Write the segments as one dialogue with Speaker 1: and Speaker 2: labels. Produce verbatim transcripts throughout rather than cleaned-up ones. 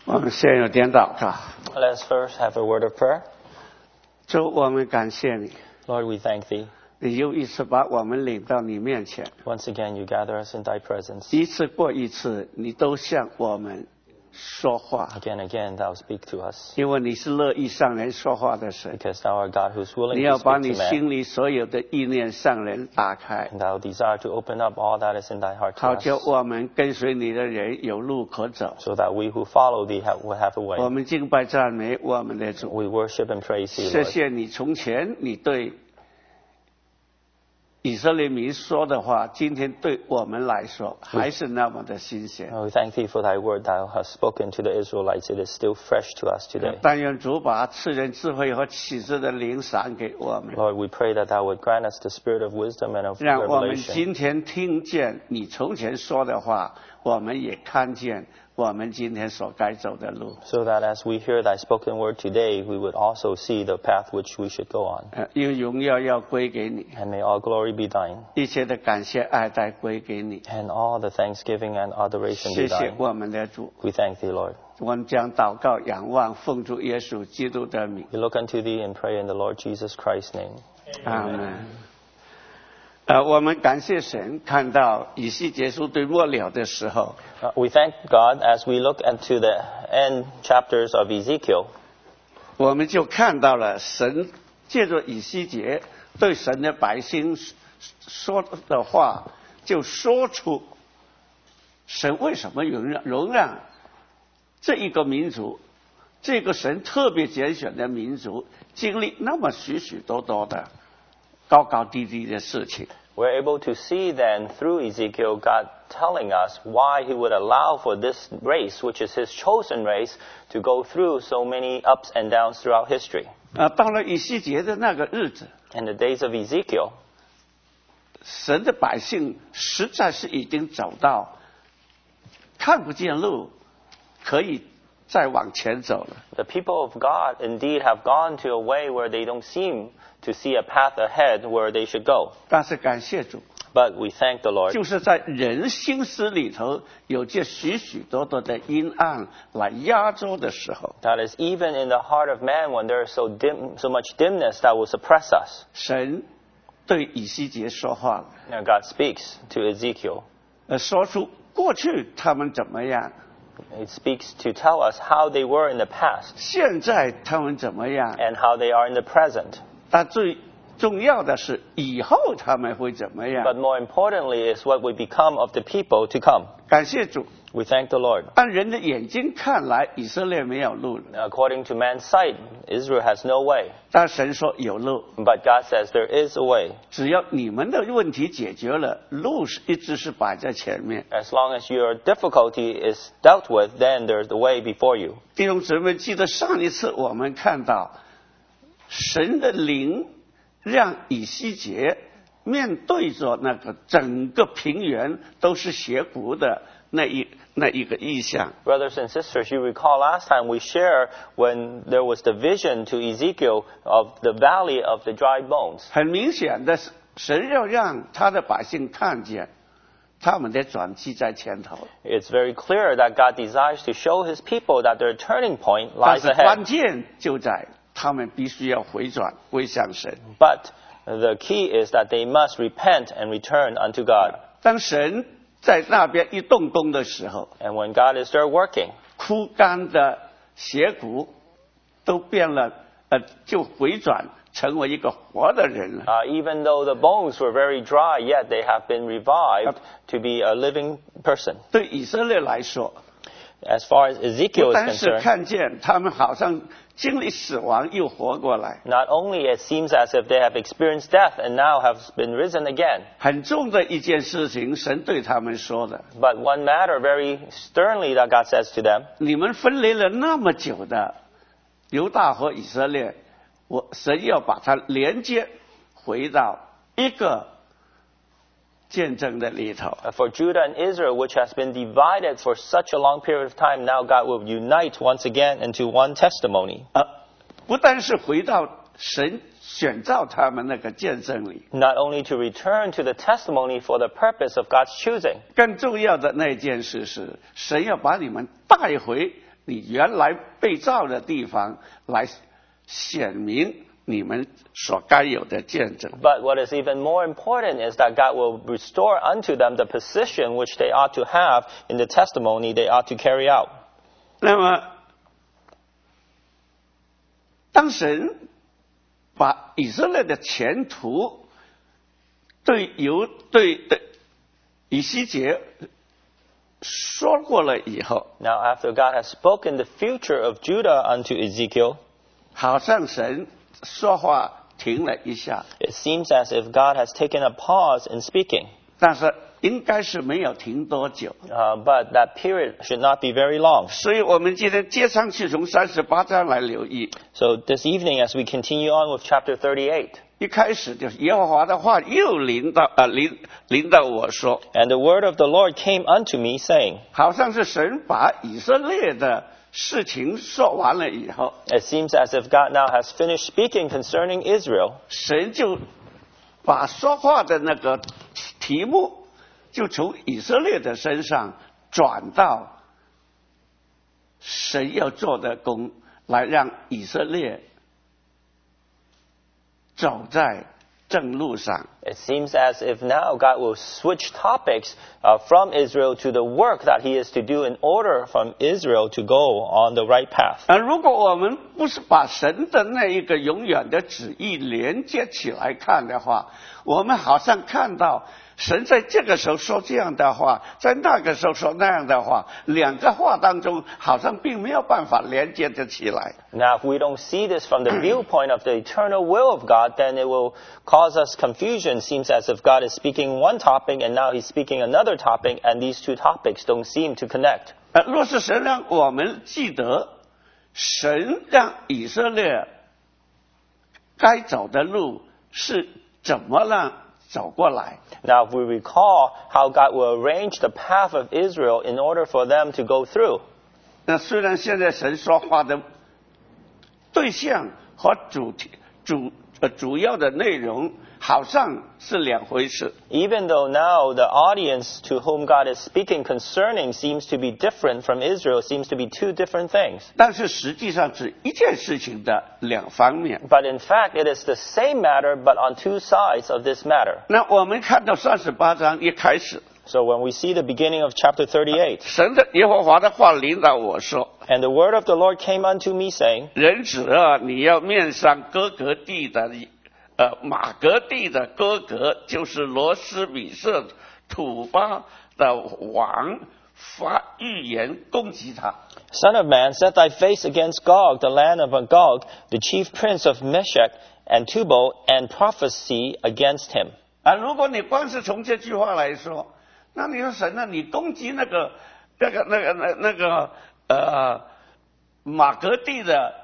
Speaker 1: 我们先有点祷告。
Speaker 2: Let's first have a word of prayer.
Speaker 1: 主，我们感谢你，
Speaker 2: Lord, we thank thee.
Speaker 1: 你又一次把我们领到你面前，
Speaker 2: Once again, you gather us in thy presence.
Speaker 1: 一次过一次，你都向我们说话，
Speaker 2: Again and again, thou speak to us.
Speaker 1: 因为你是乐意向人说话的神。
Speaker 2: Because thou art God who's willing
Speaker 1: 你
Speaker 2: to
Speaker 1: 要把
Speaker 2: speak
Speaker 1: 你
Speaker 2: to man.
Speaker 1: 心里所有的意念向人打开，
Speaker 2: And thou desire to open up all that is in thy heart to
Speaker 1: 好叫
Speaker 2: us.
Speaker 1: 我们跟随你的人有路可走。
Speaker 2: So that we who follow thee have, will have a
Speaker 1: 我
Speaker 2: way.
Speaker 1: 们敬拜赞美我们的主，
Speaker 2: We worship and praise thee,
Speaker 1: 谢
Speaker 2: Lord.
Speaker 1: 谢你从前你对以色列民说的话，今天对我们来说还是那么的新鲜。
Speaker 2: We thank thee for thy word thou hast spoken to the Israelites. It is still fresh to us today.
Speaker 1: 但愿主把赐人智慧和启示的灵赏给我们，
Speaker 2: Lord, we pray that thou would grant us the spirit of wisdom and of
Speaker 1: 让我们
Speaker 2: revelation.
Speaker 1: 今天听见你从前说的话，我们也看见我们今天所该走的路。
Speaker 2: So that as we hear thy spoken word today, we would also see the path which we should go on.
Speaker 1: 呃，因为荣耀要归给你，
Speaker 2: And may all glory be thine,
Speaker 1: 一切的感谢爱戴归给你。
Speaker 2: and all the thanksgiving and adoration
Speaker 1: 谢
Speaker 2: be
Speaker 1: 谢
Speaker 2: thine.
Speaker 1: 我们的主，
Speaker 2: We thank thee, Lord.
Speaker 1: 我们将祷告仰望奉主耶稣基督的名，
Speaker 2: We look unto thee and pray in the Lord Jesus Christ's name.
Speaker 1: 阿门。呃，我们感谢神，看到以西结书对末了的时候，
Speaker 2: Uh, we thank God as we look into the end chapters of Ezekiel.
Speaker 1: 我们就看到了神借着以西结对神的百姓说的话，就说出神为什么容让容让这一个民族，这个神特别拣选的民族，经历那么许许多多的高高低低的事情。
Speaker 2: We're able to see then through Ezekiel God telling us why he would allow for this race, which is his chosen race, to go through so many ups and downs throughout history.
Speaker 1: 啊，到了以西结的那个日子，
Speaker 2: In the days of Ezekiel,
Speaker 1: 神的百姓实在是已经走到看不见路，可以再往前走了。
Speaker 2: the people of God indeed have gone to a way where they don't seem to see a path ahead where they should go.
Speaker 1: 但是感谢主，
Speaker 2: But we thank the Lord
Speaker 1: 就是在人心思里头有这许许多多的阴暗来压住的时候，
Speaker 2: that is even in the heart of man when there is so dim, so much dimness that will suppress us.
Speaker 1: 神对以西结说话了，
Speaker 2: Now God speaks to Ezekiel.
Speaker 1: 呃，说出过去他们怎么样，
Speaker 2: It speaks to tell us how they were in the past
Speaker 1: 现在他们怎么样，
Speaker 2: and how they are in the present.
Speaker 1: 但最重要的是以后他们会怎么样。
Speaker 2: But more importantly is what we become of the people to come.
Speaker 1: 感谢主，
Speaker 2: We thank the Lord.
Speaker 1: 按人的眼睛看来，以色列没有路了，
Speaker 2: According to man's sight, Israel has no way.
Speaker 1: 但神说有路，
Speaker 2: But God says there is a way.
Speaker 1: 只要你们的问题解决了，路是一直是摆在前面。
Speaker 2: As long as your difficulty is dealt with, then there's the way before you.
Speaker 1: 弟兄姊妹，记得上一次我们看到神的灵让以西结面对着那个整个平原都是斜谷的那一那一个意象。
Speaker 2: Brothers and sisters, you recall last time we shared when there was the vision to Ezekiel of the valley of the dry bones.
Speaker 1: 很明显的，神要让他的百姓看见他们的转机在前头，
Speaker 2: It's very clear that God desires to show his people that their turning point
Speaker 1: 但
Speaker 2: lies
Speaker 1: 是关
Speaker 2: ahead.
Speaker 1: 键就在他们必须要回转归向神。
Speaker 2: But the key is that they must repent and return unto God.
Speaker 1: 当神在那边一动工的时候，
Speaker 2: And when God is there working,
Speaker 1: 枯干的斜骨都变了，呃，就回转成为一个活的人了。
Speaker 2: uh, even though the bones were very dry, yet they have been revived to be a living person.
Speaker 1: 对以色列来说，
Speaker 2: As far as Ezekiel
Speaker 1: 不
Speaker 2: is
Speaker 1: 单是
Speaker 2: concerned,
Speaker 1: 看见他们好像经历死亡又活过来，
Speaker 2: not only it seems as if they have experienced death and now have been risen again,
Speaker 1: 很重的一件事情，神对他们说的：
Speaker 2: but one matter very sternly that God says to them,
Speaker 1: 你们分离了那么久的犹大和以色列，我神要把它连接回到一个见证的里头。
Speaker 2: uh, for Judah and Israel, which has been divided for such a long period of time, now God will unite once again into one testimony.
Speaker 1: 呃，不但是回到神选召他们那个见证里，
Speaker 2: Not only to return to the testimony for the purpose of God's choosing,
Speaker 1: 更重要的那件事是，神要把你们带回你原来被造的地方，来显明你们所该有的见证。
Speaker 2: But what is even more important is that God will restore unto them the position which they ought to have in the testimony they ought to carry out.
Speaker 1: 那么当神把以色列的前途对犹对的以西结说过了以后，
Speaker 2: Now after God has spoken the future of Judah unto Ezekiel,
Speaker 1: 好像神说话停了一下，
Speaker 2: it seems as if God has taken a pause in speaking.
Speaker 1: 但是应该是没有停多久。
Speaker 2: Uh, but that period should not be very long.
Speaker 1: 所以我们今天接上去从三十八章来留意，
Speaker 2: So this evening as we continue on with chapter thirty-eight,
Speaker 1: 一开始就是耶和华的话又临到啊临临到我说，
Speaker 2: and the word of the Lord came unto me, saying,
Speaker 1: 好像是神把以色列的事情说完了以后，
Speaker 2: it seems as if God now has finished speaking concerning Israel,
Speaker 1: 神就把说话的那个题目就从以色列的身上转到神要做的工，来让以色列走在正路上。
Speaker 2: It seems as if now God will switch topics uh, from Israel to the work that he is to do in order from Israel to go on the right path.
Speaker 1: 而如果我们不是把神的那一个永远的旨意连接起来看的话，我们好像看到神在这个时候说这样的话，在那个时候说那样的话，两个话当中好像并没有办法连接得起来。
Speaker 2: Now, if we don't see this from the viewpoint of the eternal will of God, then it will cause us confusion. It seems as if God is speaking one topic and now he's speaking another topic, and these two topics don't seem to connect.
Speaker 1: 呃，若是神让我们记得，神让以色列该走的路是怎么让走过来。
Speaker 2: Now, if we recall how God will arrange the path of Israel in order for them to go through,
Speaker 1: 那虽然现在神说话的对象和主题主呃主要的内容好像是两回事，
Speaker 2: even though now the audience to whom God is speaking concerning seems to be different from Israel, seems to be two different things.
Speaker 1: 但是实际上是一件事情的两方面。
Speaker 2: But in fact, it is the same matter, but on two sides of this matter.
Speaker 1: 那我们看到三十八章一开始，
Speaker 2: So when we see the beginning of chapter thirty-eight,
Speaker 1: 神的耶和华的话领导我说，
Speaker 2: and the word of the Lord came unto me, saying,
Speaker 1: 人子啊，你要面上哥格地的呃马格地的哥格，就是罗斯米色土巴的王，发预言攻击他。
Speaker 2: Son of man, set thy face against Gog, the land of Magog, the chief prince of Meshech and Tubal, and prophesy against him.
Speaker 1: 啊，如果你光是从这句话来说，那你说神啊，你攻击那个那个那个那那个呃马格地的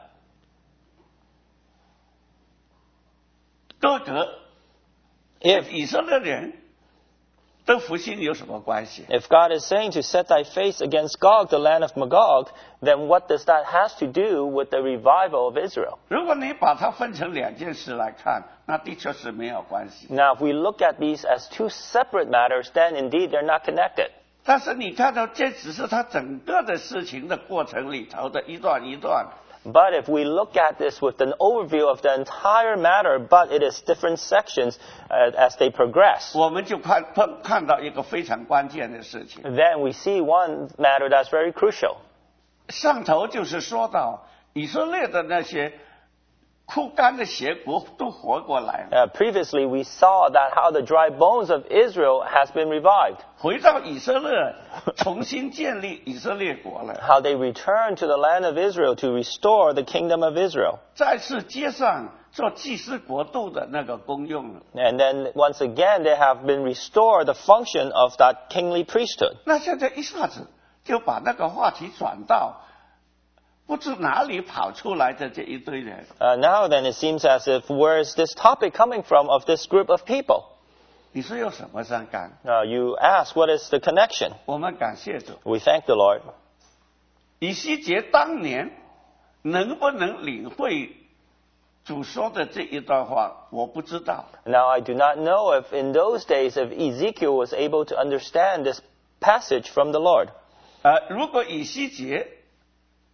Speaker 1: 哥格，
Speaker 2: If
Speaker 1: 以色列人跟复兴有什么关系？
Speaker 2: If God is saying to set thy face against Gog, the land of Magog, then what does that has to do with the revival of Israel?
Speaker 1: 如果你把它分成两件事来看，那的确是没有关系。
Speaker 2: Now, if we look at these as two separate matters, then indeed they're not connected.
Speaker 1: 但是你看到这只是他整个的事情的过程里头的一段一段。
Speaker 2: But if we look at this with an overview of the entire matter, but it is different sections uh, as they progress,
Speaker 1: 我们就看看看到一个非常关键的事情。
Speaker 2: then we see one matter that's very crucial.
Speaker 1: 上头就是说到以色列的那些枯干的邪国都活过来了，
Speaker 2: Uh, previously, we saw that how the dry bones of Israel has been revived,
Speaker 1: 回到以色列，重新建立以色列国了，
Speaker 2: how they returned to the land of Israel to restore the kingdom of Israel.
Speaker 1: 再次接上做祭司国度的那个功用了。
Speaker 2: And then once again, they have been restored the function of that kingly priesthood.
Speaker 1: 那现在一下子就把那个话题转到不知哪里跑出来的这一堆人。
Speaker 2: Uh, now then, it seems as if where is this topic coming from of this group of people?
Speaker 1: 你说有什么相干？
Speaker 2: Uh, you ask, what is the connection?
Speaker 1: 我们感谢主，
Speaker 2: We thank the Lord.
Speaker 1: 以西结当年能不能领会主说的这一段话，我不知道。
Speaker 2: Now, I do not know if in those days if Ezekiel was able to understand this passage from the Lord.
Speaker 1: 呃，如果以西结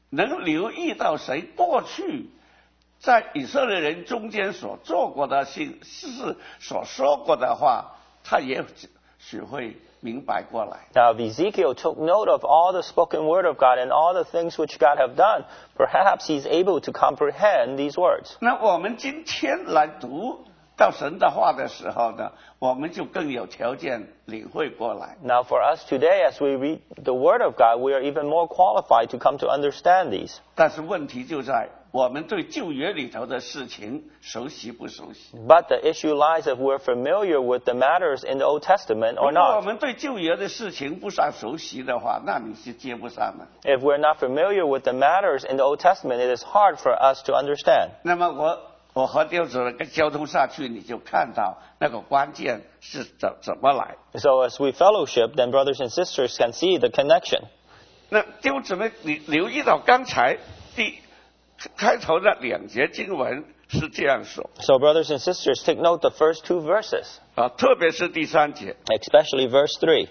Speaker 1: 能留意到谁过去在以色列人中间所做过的事、所说过的话，他也许会明白过来。
Speaker 2: Now, if Ezekiel took note of all the spoken word of God and all the things which God have done, perhaps he's able to comprehend these words.
Speaker 1: 那我们今天来读到神的话的时候呢，我们就更有条件领会过来。
Speaker 2: Now, for us today, as we read the word of God, we are even more qualified to come to understand these.
Speaker 1: 但是问题就在我们对旧约里头的事情熟悉不熟悉？
Speaker 2: But the issue lies if we're familiar with the matters in the Old Testament
Speaker 1: 如
Speaker 2: or
Speaker 1: 果我
Speaker 2: not.
Speaker 1: 们对旧约的事情不算熟悉的话，那你是接不上的。
Speaker 2: If we're not familiar with the matters in the Old Testament, it is hard for us to understand.
Speaker 1: 那么我我和弟兄姊妹跟交通下去，你就看到那个关键是怎怎么来。
Speaker 2: So as we fellowship, then brothers and sisters can see the connection.
Speaker 1: 那弟兄姊妹，你留意到刚才第开头的两节经文是这样说
Speaker 2: So brothers and sisters, take note the first two verses,
Speaker 1: 啊，特别是第三节，
Speaker 2: especially verse three.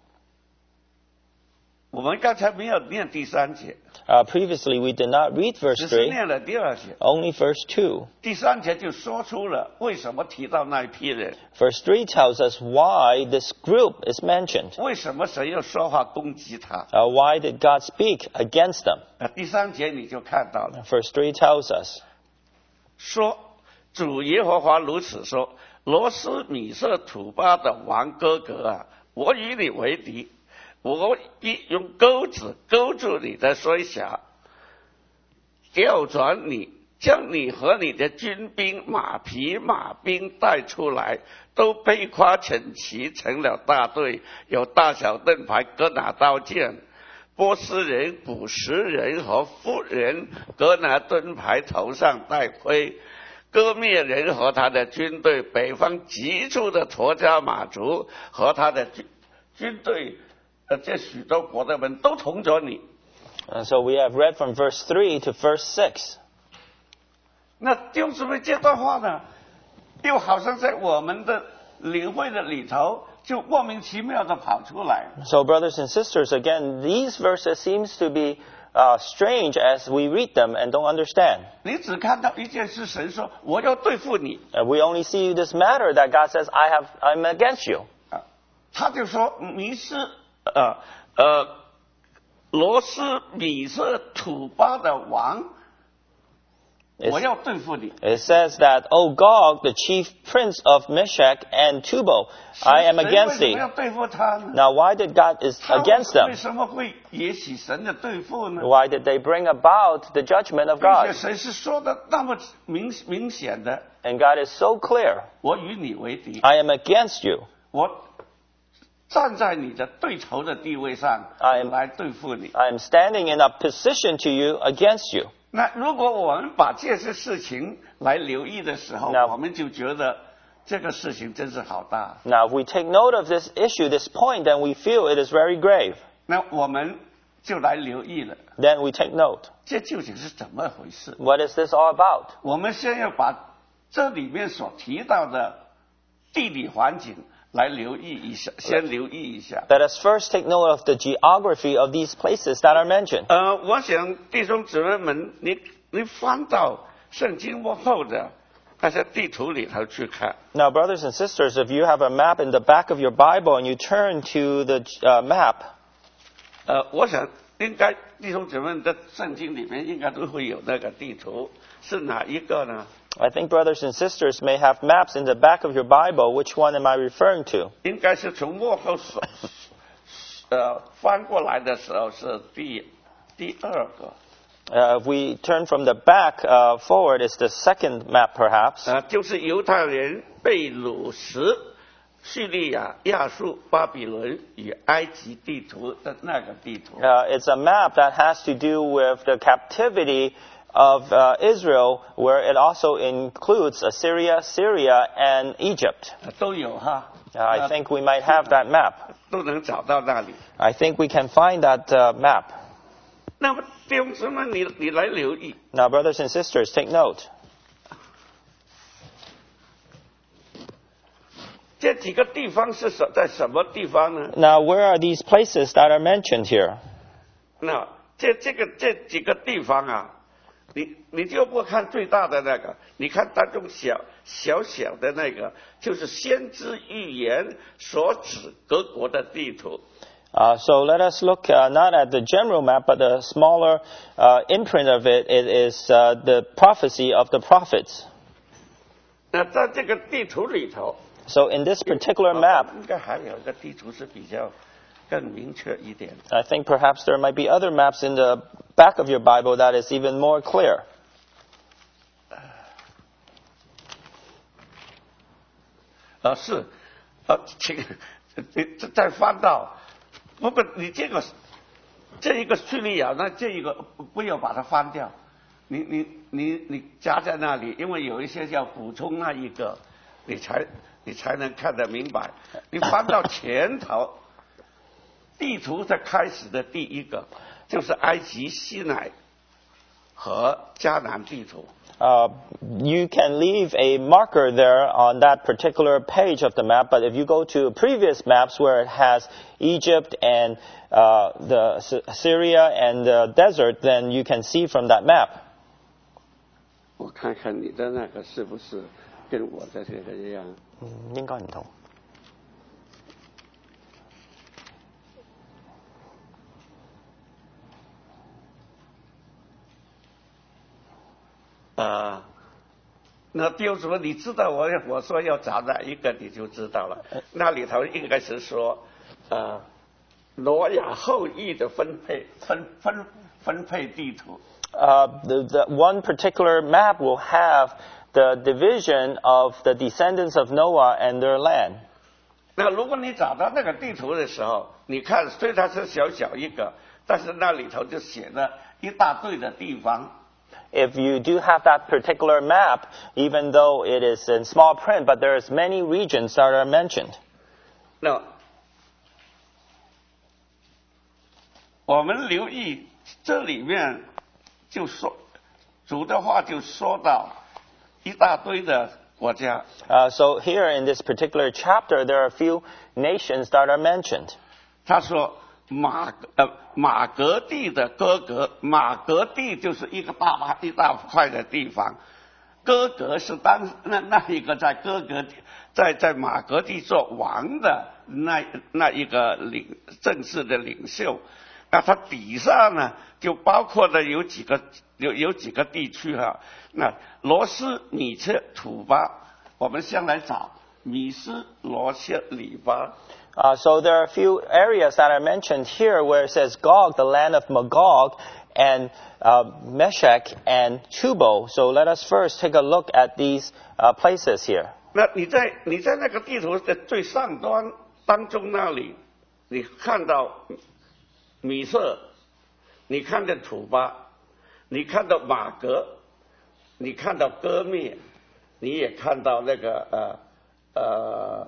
Speaker 1: 我们刚才没有念第三节，
Speaker 2: Uh, previously, we did not read verse
Speaker 1: 只是
Speaker 2: three,
Speaker 1: 念了第二节。
Speaker 2: only verse two.
Speaker 1: 第三节就说出了为什么提到那一批人，
Speaker 2: Verse three tells us why this group is mentioned.
Speaker 1: 为什么神要说话攻击他。
Speaker 2: Uh, why did God speak against them?
Speaker 1: 啊，第三节你就看到了，
Speaker 2: Verse three tells us,
Speaker 1: 说主耶和华如此说：罗斯米色土巴的王哥哥啊，我与你为敌，我必用钩子勾住你的衰小，调转你，将你和你的军兵、马匹、马兵带出来，都背夸整齐，成了大队，有大小盾牌，各拿刀剑。波斯人、古时人和妇人各拿盾牌，头上戴盔，割灭人和他的军队，北方急促的陀迦马族和他的军军队，呃，这许多国的人都同着你。
Speaker 2: and so we have read from verse three to verse six.
Speaker 1: 那弟兄姊妹，这段话呢，又好像在我们的领会的里头，就莫名其妙的跑出来。
Speaker 2: So brothers and sisters, again, these verses seems to be uh, strange as we read them and don't understand.
Speaker 1: 你只看到一件事，神说我要对付你，
Speaker 2: Uh, we only see this matter that God says, I have, I'm against you.
Speaker 1: 啊，他就说你是呃呃罗斯米色土巴的王，
Speaker 2: It's-
Speaker 1: 我要对付你。
Speaker 2: It says that, O Gog, the chief prince of Meshech and Tubal, I am
Speaker 1: 神
Speaker 2: against
Speaker 1: 为什么
Speaker 2: thee.
Speaker 1: 要对付他呢？
Speaker 2: Now, why did God is
Speaker 1: 他
Speaker 2: against
Speaker 1: 为
Speaker 2: them?
Speaker 1: 什么会引起神的对付呢？
Speaker 2: Why did they bring about the judgment of
Speaker 1: 并且
Speaker 2: God?
Speaker 1: 神是说的那么明明显的，
Speaker 2: And God is so clear,
Speaker 1: 我与你为敌，
Speaker 2: I am against you.
Speaker 1: 我站在你的对头的地位上
Speaker 2: I am-
Speaker 1: 来对付你。
Speaker 2: I am standing in opposition to you against you.
Speaker 1: 那如果我们把这些事情来留意的时候，
Speaker 2: Now-
Speaker 1: 我们就觉得这个事情真是好大。
Speaker 2: Now, if we take note of this issue, this point, then we feel it is very grave.
Speaker 1: 那我们就来留意了，
Speaker 2: Then we take note.
Speaker 1: 这究竟是怎么回事？
Speaker 2: What is this all about?
Speaker 1: 我们先要把这里面所提到的地理环境来留意一下，先留意一下。
Speaker 2: Let us first take note of the geography of these places that are mentioned.
Speaker 1: 呃，我想弟兄姊妹们，你你翻到圣经幕后的那些地图里头去看，
Speaker 2: Now, brothers and sisters, if you have a map in the back of your Bible and you turn to the uh, map,
Speaker 1: 呃，我想应该弟兄姊妹的圣经里面应该都会有那个地图，是哪一个呢？
Speaker 2: I think brothers and sisters may have maps in the back of your Bible. Which one am I referring to?
Speaker 1: 应该是从幕后所呃翻过来的时候是第第二个，
Speaker 2: Uh, if we turn from the back uh, forward, it's the second map, perhaps.
Speaker 1: 呃，就是犹太人被掳时，叙利亚、亚述、巴比伦与埃及地图的那个地图。
Speaker 2: Uh, it's a map that has to do with the captivity of uh, Israel, where it also includes Assyria, Syria, and Egypt.
Speaker 1: 呃都有哈，
Speaker 2: Uh, I think we might have that map.
Speaker 1: 都能找到那里。
Speaker 2: I think we can find that uh, map.
Speaker 1: 那么弟兄姊妹，你你来留意，
Speaker 2: Now, brothers and sisters, take note.
Speaker 1: 这几个地方是什在什么地方呢？
Speaker 2: Now, where are these places that are mentioned here?
Speaker 1: 那这这个这几个地方啊，你你就不看最大的那个，你看当中小小小的那个，就是先知预言所指各国的地图。
Speaker 2: Uh, so let us look uh, not at the general map, but the smaller uh, imprint of it. It is uh, the prophecy of the prophets.
Speaker 1: 那在这个地图里头
Speaker 2: So in this particular map,
Speaker 1: 应该还有一个地图是比较更明确一点。
Speaker 2: I think perhaps there might be other maps in the back of your Bible that is even more clear.
Speaker 1: 啊，是，啊，请你再翻到。不不，你这个这一个叙利亚，那这一个不要把它翻掉，你你你你夹在那里，因为有一些要补充那一个，你才你才能看得明白。你翻到前头，地图的开始的第一个就是埃及西乃和迦南地图。
Speaker 2: Uh, you can leave a marker there on that particular page of the map, but if you go to previous maps where it has Egypt and uh, the Syria and the desert, then you can see from that map.
Speaker 1: 我看看你的那个是不是跟我的这个一样？
Speaker 2: 嗯，应该唔同。
Speaker 1: 啊，那比如说，你知道我我说要找哪一个，你就知道了。那里头应该是说，呃，挪亚后裔的分配分分分配地图。
Speaker 2: Uh, the, the one particular map will have the division of the descendants of Noah and their land.
Speaker 1: 那如果你找到那个地图的时候，你看虽然是小小一个，但是那里头就写了一大堆的地方。
Speaker 2: If you do have that particular map, even though it is in small print, but there's many regions that are mentioned.
Speaker 1: 那我们留意这里面就说主的话就说到一大堆的国家。
Speaker 2: Uh, so here in this particular chapter, there are a few nations that are mentioned.
Speaker 1: 他说。马呃马格地的哥格，马格地就是一个大大一大块的地方，哥格是当那那一个在哥格在在马格地做王的那那一个领正式的领袖，那他底下呢就包括了有几个有有几个地区哈、啊，那罗斯米切土巴，我们先来找米斯罗切里巴。
Speaker 2: Uh, so there are a few areas that are mentioned here where it says Gog, the land of Magog, and uh, Meshech and Tubal. So let us first take a look at these uh, places here.
Speaker 1: 那你在你在那个地图的最上端当中那里，你看到米色，你看到土巴，你看到马格，你看到哥灭，你也看到那个呃呃。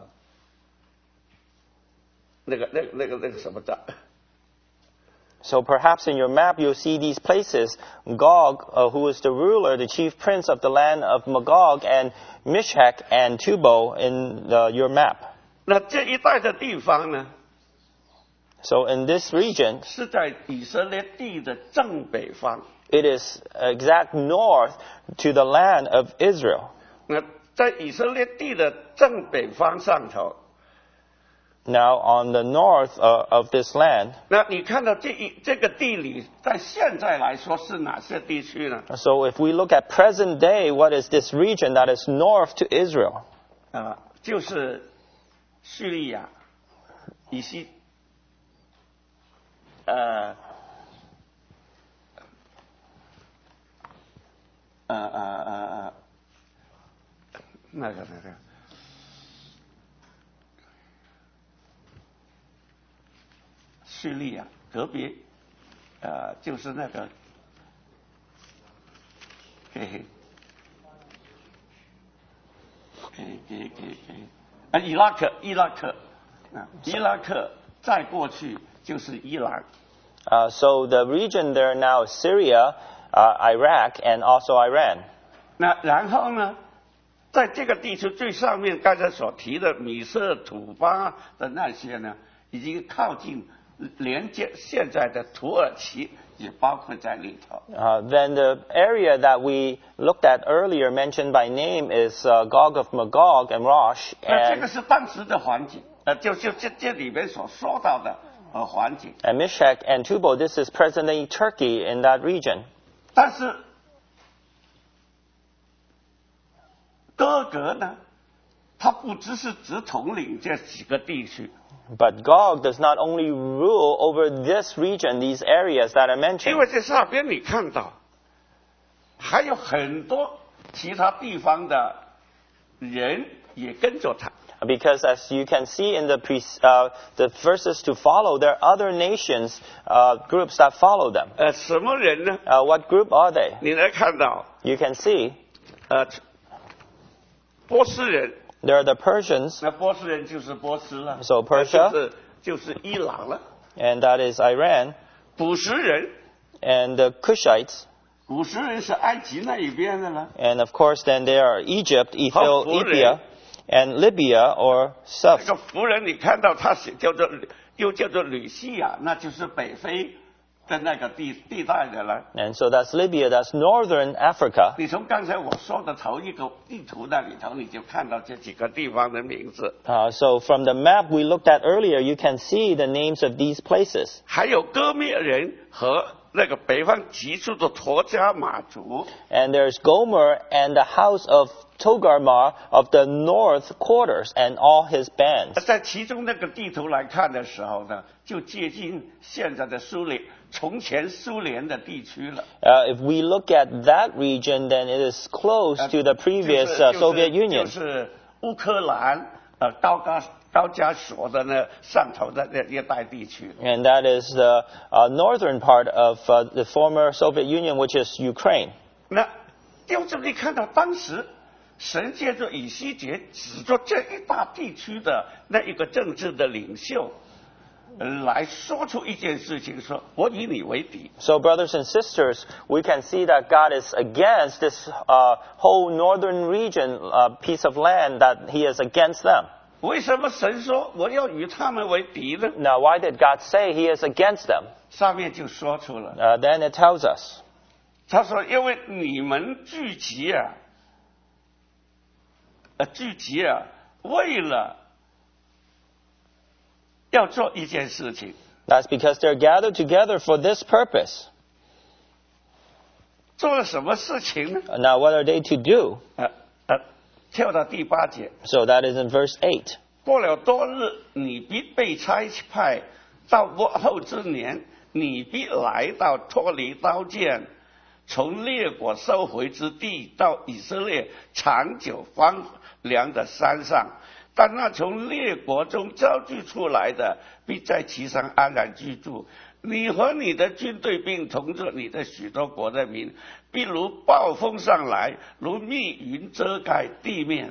Speaker 1: 那个、那个、那个、那个什么的。
Speaker 2: So perhaps in your map you'll see these places, Gog, uh, who is the ruler, the chief prince of the land of Magog, and Meshech and Tubal in uh, your map.
Speaker 1: 那这一带的地方呢
Speaker 2: So in this region,
Speaker 1: 是在以色列地的正北方。
Speaker 2: it is exact north to the land of Israel.
Speaker 1: 那在以色列地的正北方上头。
Speaker 2: Now, on the north uh, of this land,
Speaker 1: 那你看到这一这个地理，在现在来说是哪些地区呢？
Speaker 2: so if we look at present day, what is this region that is north to Israel?
Speaker 1: 啊，就是叙利亚、以西，呃，呃呃呃呃，那个那个。 叙利亚隔壁，呃，就是那个，嘿嘿，给给给给，啊，伊拉克，伊拉克，啊，伊拉克再过去就是伊朗。
Speaker 2: Uh, so the region there now is Syria, uh, Iraq, and also Iran.
Speaker 1: 那然后呢，在这个地区最上面刚才所提的米色、土巴的那些呢，已经靠近。 连接现在的土耳其也包括在里头。
Speaker 2: Uh, then the area that we looked at earlier, mentioned by name, is uh, Gog of Magog and Rosh.
Speaker 1: 那这个
Speaker 2: And,
Speaker 1: 是当时的环境，呃，就就这这里面所说到的呃环境。
Speaker 2: and Meshech and Tubal, this is present-day Turkey in that region.
Speaker 1: 但是哥格呢，他不只是只统领这几个地区，
Speaker 2: But Gog does not only rule over this region, these areas that I
Speaker 1: 因
Speaker 2: mentioned.
Speaker 1: 为在上边你看到还有很多其他地方的人也跟着他。
Speaker 2: Because as you can see in the, pre, uh, the verses to follow, there are other nations, uh, groups that follow them.
Speaker 1: 呃，什么人呢？
Speaker 2: Uh, what group are they?
Speaker 1: 你来看到，
Speaker 2: You can see
Speaker 1: 呃，波斯人，
Speaker 2: there are the Persians,
Speaker 1: 那波斯人就是波斯了，
Speaker 2: So Persia
Speaker 1: 就是就是伊朗了。
Speaker 2: and that is Iran,
Speaker 1: 古时人，
Speaker 2: and the Cushites,
Speaker 1: 古时人是埃及那一边的了。
Speaker 2: and of course then there are Egypt,
Speaker 1: Hao
Speaker 2: Ethiopia, and Libya or
Speaker 1: 这
Speaker 2: South.
Speaker 1: 个福人，你看到他是叫做又叫做吕西亚，那就是北非的那个地地带的了。
Speaker 2: And so that's Libya, that's northern Africa.
Speaker 1: 你从刚才我说的头一个地图那里头，你就看到这几个地方的名字，
Speaker 2: Uh, so from the map we looked at earlier, you can see the names of these places.
Speaker 1: 还有哥灭人和那个北方急速的陀加马族。
Speaker 2: And there's Gomer and the house of Togarmah of the north quarters and all his bands.
Speaker 1: 在其中那个地图来看的时候呢，就接近现在的苏联，从前苏联的地区了。
Speaker 2: Uh, if we look at that region, then it is close to the previous uh,
Speaker 1: 就是
Speaker 2: Soviet
Speaker 1: 就
Speaker 2: Union.
Speaker 1: 是乌克兰呃高加高加索的那上头的那一带地区。
Speaker 2: And that is the uh, northern part of uh, the former Soviet Union, which is Ukraine.
Speaker 1: 那丢这里看到当时神借着以西结指着这一大地区的那一个政治的领袖，呃来说出一件事情，说我以你为敌。
Speaker 2: So, brothers and sisters, we can see that God is against this uh, whole northern region, uh, piece of land, that He is against them.
Speaker 1: 为什么神说我要与他们为敌呢？
Speaker 2: Now, why did God say He is against them?
Speaker 1: 上面就说出了，
Speaker 2: Uh, then it tells us.
Speaker 1: 他说因为你们聚集啊，呃聚集啊，为了要做一件事情，
Speaker 2: That's because they're gathered together for this purpose.
Speaker 1: 做了什么事情呢？
Speaker 2: Now, what are they to do?
Speaker 1: 呃呃，跳到第八节，
Speaker 2: So that is in verse eight.
Speaker 1: 过了多日，你必被差派，到末后之年，你必来到脱离刀剑，从列国收回之地，到以色列长久荒凉的山上。但那从列国中招聚出来的，必在其上安然居住。你和你的军队，并同着你的许多国的民，必如暴风上来，如密云遮盖地面。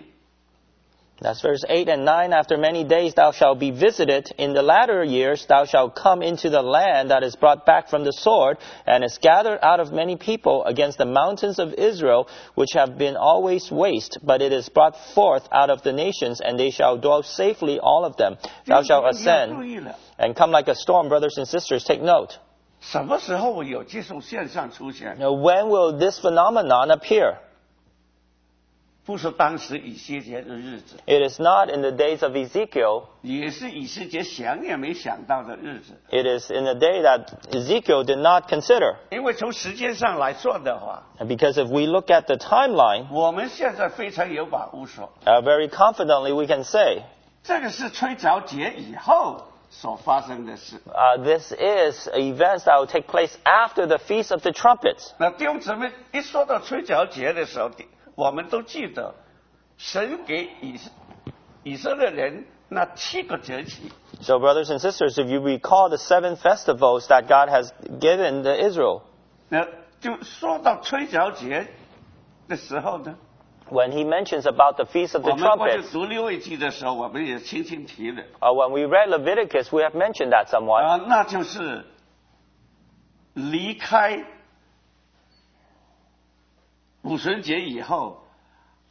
Speaker 2: That's verse eight and nine. After many days thou shalt be visited. In the latter years thou shalt come into the land that is brought back from the sword, and is gathered out of many people against the mountains of Israel, which have been always waste. But it is brought forth out of the nations, and they shall dwell safely, all of them. Thou shalt ascend and come like a storm. Brothers and sisters, take note.
Speaker 1: 什么时候有这种现象出现？
Speaker 2: Now, when will this phenomenon appear?
Speaker 1: 不是当时以西结的日子，
Speaker 2: It is not in the days of Ezekiel.
Speaker 1: 也是以西结想也没想到的日子。
Speaker 2: It is in the day that Ezekiel did not consider.
Speaker 1: 因为从时间上来说的话，
Speaker 2: And because if we look at the timeline,
Speaker 1: 我们现在非常有把握说，
Speaker 2: uh, very confidently we can say,
Speaker 1: 这个是吹角节以后所发生的事。
Speaker 2: uh, this is events that will take place after the Feast of the Trumpets.
Speaker 1: 那弟兄姊妹一说到吹角节的时候，我们都记得神给以以色列人那七个节期。
Speaker 2: So brothers and sisters, if you recall the seven festivals that God has given to Israel,
Speaker 1: 那就说到吹角节的时候呢，
Speaker 2: when he mentions about the Feast of
Speaker 1: 我
Speaker 2: the
Speaker 1: 们过去
Speaker 2: Trumpets,
Speaker 1: 读利未记的时候，我们也轻轻提了。
Speaker 2: uh, when we read Leviticus, we have mentioned that somewhat.
Speaker 1: 啊，那就是离开五旬节以后，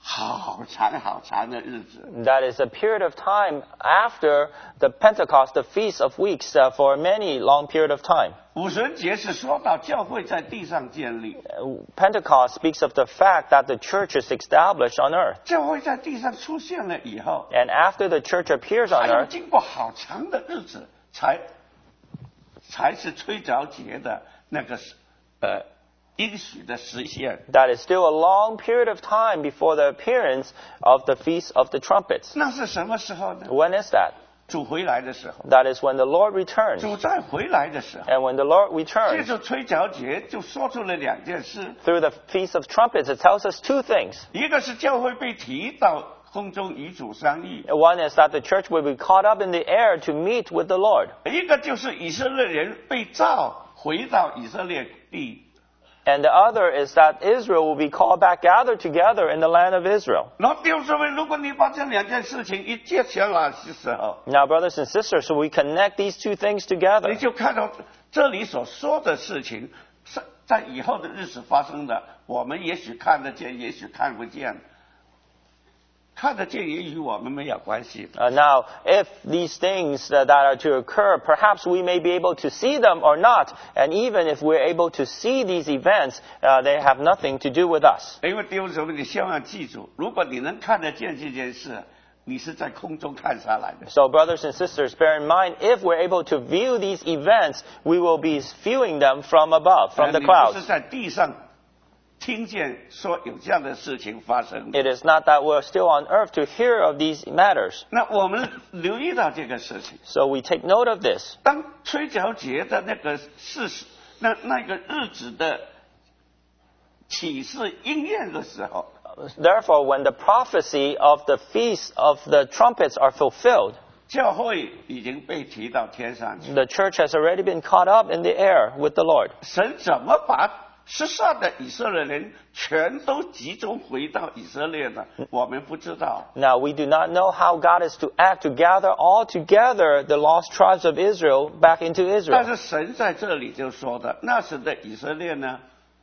Speaker 1: 好长好长的日子。
Speaker 2: That is a period of time after the Pentecost, the Feast of Weeks, uh, for a many long period of time.
Speaker 1: 五旬节是说到教会在地上建立，
Speaker 2: Uh, Pentecost speaks of the fact that the church is established on earth.
Speaker 1: 教会在地上出现了以后，
Speaker 2: And after the church appears on
Speaker 1: 还要
Speaker 2: earth,
Speaker 1: 经过好长的日子，才才是吹着节的那个呃应许的实现。
Speaker 2: that is still a long period of time before the appearance of the Feast of the Trumpets.
Speaker 1: 那是什么时候呢？
Speaker 2: When is that?
Speaker 1: 主回来的时候，
Speaker 2: That is when the Lord returns.
Speaker 1: 主再回来的时候，
Speaker 2: And when the Lord
Speaker 1: 借
Speaker 2: returns,
Speaker 1: 着吹角节就说出了两件事，
Speaker 2: through the Feast of Trumpets, it tells us two things.
Speaker 1: 一个是教会被提到空中与主相遇，
Speaker 2: One is that the church will be caught up in the air to meet with the Lord.
Speaker 1: 一个就是以色列人被召回到以色列地。
Speaker 2: And the other is that Israel will be called back, gathered together in the land of Israel.
Speaker 1: 那弟兄姊妹，如果你把这两件事情一接起来的时候，
Speaker 2: Now, brothers and sisters, so we connect these two things
Speaker 1: 你
Speaker 2: together.
Speaker 1: 就看到这里所说的事情，是在以后的日子发生的。我们也许看得见，也许看不见。看得见也与我们没有关系。
Speaker 2: Uh, now, if these things uh, that are to occur, perhaps we may be able to see them or not. And even if we're able to see these events, uh, they have nothing to do with us.
Speaker 1: 因为弟兄姊妹，你千万记住，如果你能看得见这件事，你是在空中看下来的。
Speaker 2: So, brothers and sisters, bear in mind, if we're able to view these events, we will be viewing them from above, from the
Speaker 1: 你不
Speaker 2: clouds.
Speaker 1: 是在地上听见说有这样的事情发生。
Speaker 2: It is not that we're still on earth to hear of these matters.
Speaker 1: 那我们留意到这个事情。
Speaker 2: So we take note of this.
Speaker 1: 当吹角节的那个事实，那那个日子的启示应验的时候，
Speaker 2: Therefore, when the prophecy of the feast of the trumpets are fulfilled,
Speaker 1: 教会已经被提到天上去。
Speaker 2: the church has already been caught up in the air with the Lord.
Speaker 1: 神怎么把失散的以色列人全都集中回到以色列呢？我们不知道。
Speaker 2: Now, we do not know how God is to act to gather all together the lost tribes of Israel back into
Speaker 1: 但
Speaker 2: Israel.
Speaker 1: 是神在这里就说的，那时的以色列呢，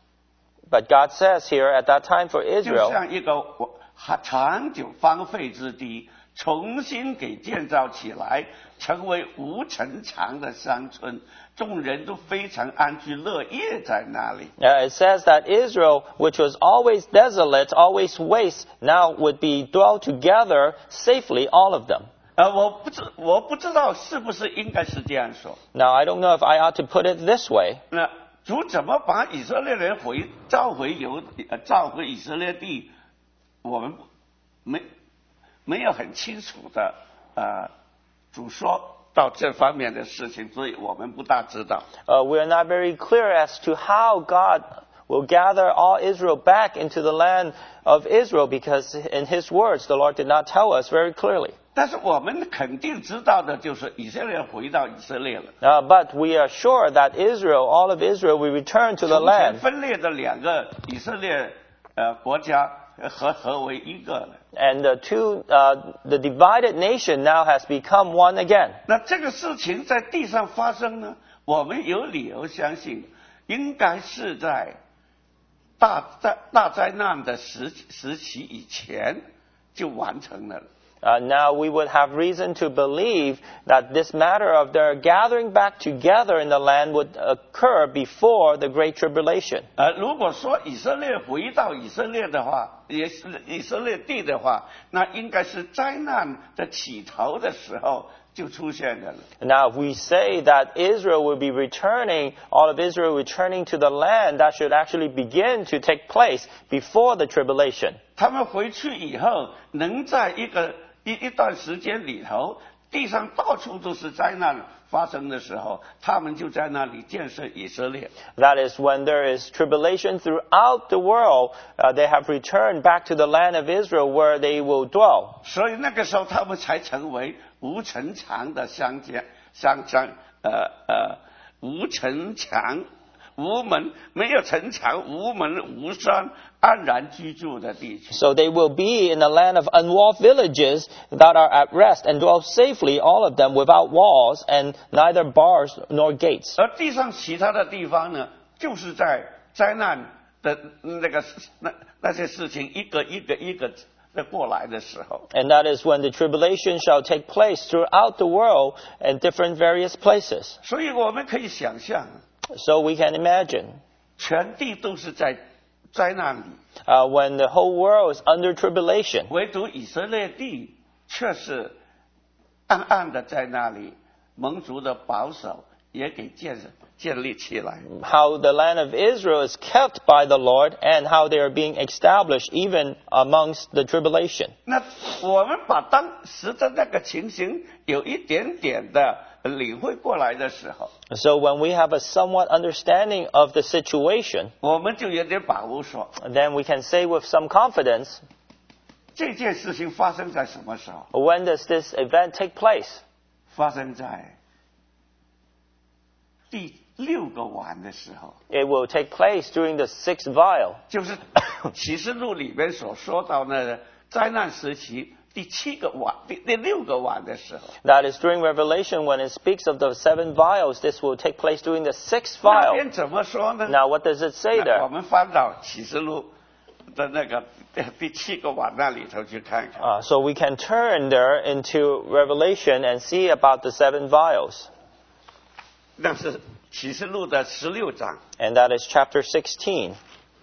Speaker 2: But God says here, at that time for
Speaker 1: 就
Speaker 2: Israel,
Speaker 1: 像一个长久荒废之地，重新给建造起来，成为无城墙的乡村，众人都非常安居乐业在那里。
Speaker 2: uh, it says that Israel, which was always desolate, always waste, now would be dwelt together safely, all of them.
Speaker 1: 呃，我不知我不知道是不是应该是这样说。
Speaker 2: Now, I don't know if I ought to put it this way.
Speaker 1: 那主怎么把以色列人回召回犹呃召回以色列地？我们没没有很清楚的呃主说到这方面的事情，所以我们不大知道。
Speaker 2: Uh, we are not very clear as to how God will gather all Israel back into the land of Israel, because in His words, the Lord did not tell us very clearly.
Speaker 1: 但是我们肯定知道的就是以色列回到以色列了。
Speaker 2: Uh, but we are sure that Israel, all of Israel, will return to the
Speaker 1: 从前
Speaker 2: land.
Speaker 1: 分裂的两个以色列呃国家合合为一个了。
Speaker 2: And the two, uh, the divided nation now has become one again.
Speaker 1: 那这个事情在地上发生呢，我们有理由相信，应该是在大灾大灾难的时时期以前就完成了。
Speaker 2: Uh, now we would have reason to believe that this matter of their gathering back together in the land would occur before the Great Tribulation.
Speaker 1: 呃，如果说以色列回到以色列的话，也是以色列地的话，那应该是灾难的起头的时候就出现的了。
Speaker 2: Now, if we say that Israel will be returning, all of Israel returning to the land, that should actually begin to take place before the tribulation.
Speaker 1: 他们回去以后，能在一个一一段时间里头，地上到处都是灾难发生的时候，他们就在那里建设以色列。
Speaker 2: That is, when there is tribulation throughout the world, uh, they have returned back to the land of Israel where they will dwell.
Speaker 1: 所以那个时候，他们才成为无城墙的乡间乡乡呃呃无城墙。无门，没有城墙，无门无山，安然居住的地区。
Speaker 2: So they will be in the land of unwalled villages that are at rest and dwell safely, all of them without walls and neither bars nor gates.
Speaker 1: 而地上其他的地方呢，就是在灾难的那个那那些事情一个一个一个的过来的时候。
Speaker 2: And that is when the tribulation shall take place throughout the world in different various places.
Speaker 1: 所以我们可以想象，
Speaker 2: So we can imagine
Speaker 1: 全地都是在灾难里，
Speaker 2: uh, when the whole world is under tribulation,
Speaker 1: 唯独以色列地却是暗暗的在那里，蒙族的保守也给建建立起来。
Speaker 2: how the land of Israel is kept by the Lord and how they are being established even amongst the tribulation.
Speaker 1: 那我们把当时的那个情形有一点点的领会过来的时候，
Speaker 2: So when we have a somewhat understanding of the situation,
Speaker 1: 我们就有点把握说，
Speaker 2: then we can say with some confidence,
Speaker 1: 这件事情发生在什么时候？
Speaker 2: when does this event take place?
Speaker 1: 发生在第六个晚的时候，
Speaker 2: It will take place during the sixth vial.
Speaker 1: 就是启示录里面所说到那灾难时期第七个晚、第第六个晚的时候。
Speaker 2: That is during Revelation when it speaks of the seven vials. This will take place during the sixth
Speaker 1: 那
Speaker 2: vial.
Speaker 1: 边怎么说呢？
Speaker 2: Now what does it say
Speaker 1: 那
Speaker 2: there?
Speaker 1: 我们翻到启示录的那个第七个晚那里头去看看。
Speaker 2: Uh, so we can turn there into Revelation and see about the seven vials.
Speaker 1: 那是启示录的十六章，
Speaker 2: And that is chapter sixteen,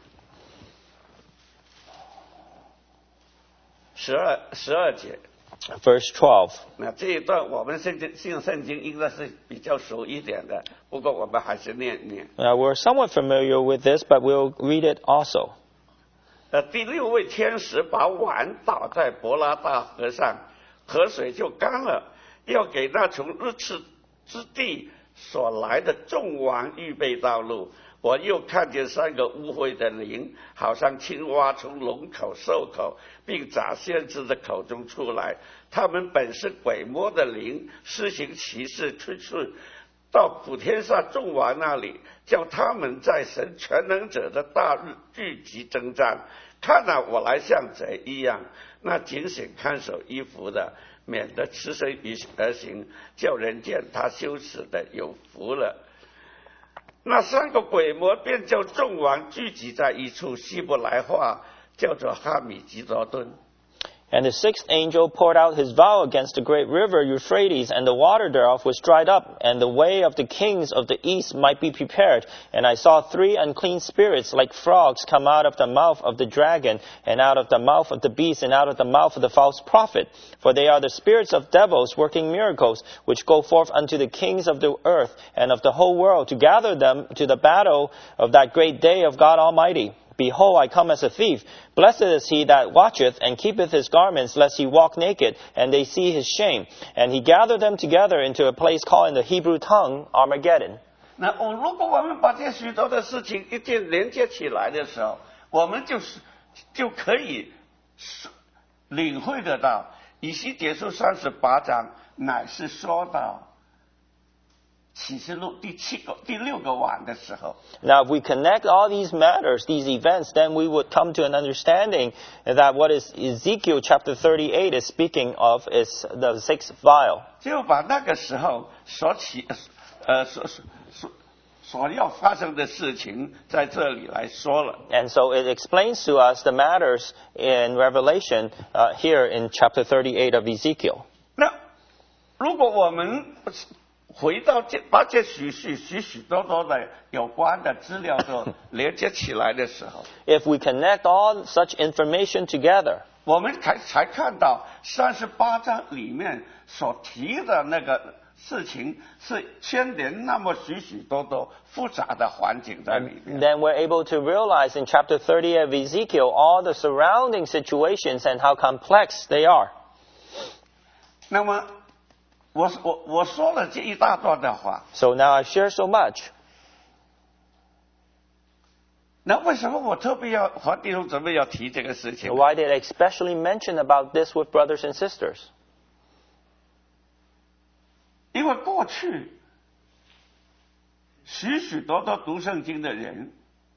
Speaker 1: 十二十二节。
Speaker 2: verse twelve.
Speaker 1: 那这一段我们圣经信圣经应该是比较熟一点的，不过我们还是念一念。
Speaker 2: Now we're somewhat familiar with this, but we'll read it also.
Speaker 1: 呃，第六位天使把碗倒在伯拉大河上，河水就干了，要给那从日赤之地所来的众王预备道路。我又看见三个污秽的灵，好像青蛙从龙口、兽口，并假先知的口中出来。他们本是鬼魔的灵，施行奇事，出去到普天下众王那里，叫他们在神全能者的大日聚集征战。看啊，我来像贼一样，那警醒看守衣服的，免得持身而行，叫人见他羞耻的有福了。那三个鬼魔便叫众王聚集在一处，希伯来话叫做哈米吉多顿。
Speaker 2: And the sixth angel poured out his vial against the great river Euphrates, and the water thereof was dried up, and the way of the kings of the east might be prepared. And I saw three unclean spirits like frogs come out of the mouth of the dragon, and out of the mouth of the beast, and out of the mouth of the false prophet. For they are the spirits of devils working miracles, which go forth unto the kings of the earth and of the whole world, to gather them to the battle of that great day of God Almighty. Behold, I come as a thief. Blessed is he that watcheth and keepeth his garments, lest he walk naked, and they see his shame. And he gathered them together into a place called in the Hebrew tongue Armageddon.
Speaker 1: 那我如果我们把这许多的事情一件连接起来的时候，我们就是就可以领会得到，以西结书三十八章乃是说到启示录第七个、第六个晚的时候。
Speaker 2: Now, if we connect all these matters, these events, then we would come to an understanding that what is Ezekiel chapter thirty-eight is speaking of is the sixth vial.
Speaker 1: 就把那个时候所起呃所所所所要发生的事情在这里来说了。
Speaker 2: And so it explains to us the matters in Revelation uh, here in chapter thirty-eight of Ezekiel.
Speaker 1: 那如果我们回到这把这许许许许多多的有关的资料都连接起来的时候，
Speaker 2: If we connect all such information together,
Speaker 1: 我们才才看到三十八章里面所提的那个事情是牵连那么许许多多复杂的环境在里面。
Speaker 2: then we're able to realize in chapter thirty of Ezekiel all the surrounding situations and how complex they are.
Speaker 1: 那么我我我说了这一大段的话，
Speaker 2: So now I've shared so much.
Speaker 1: 那为什么我特别要和弟兄姊妹要提这个事情？
Speaker 2: Why did I especially mention about this with brothers and sisters?
Speaker 1: 因为过去许许多多读圣经的人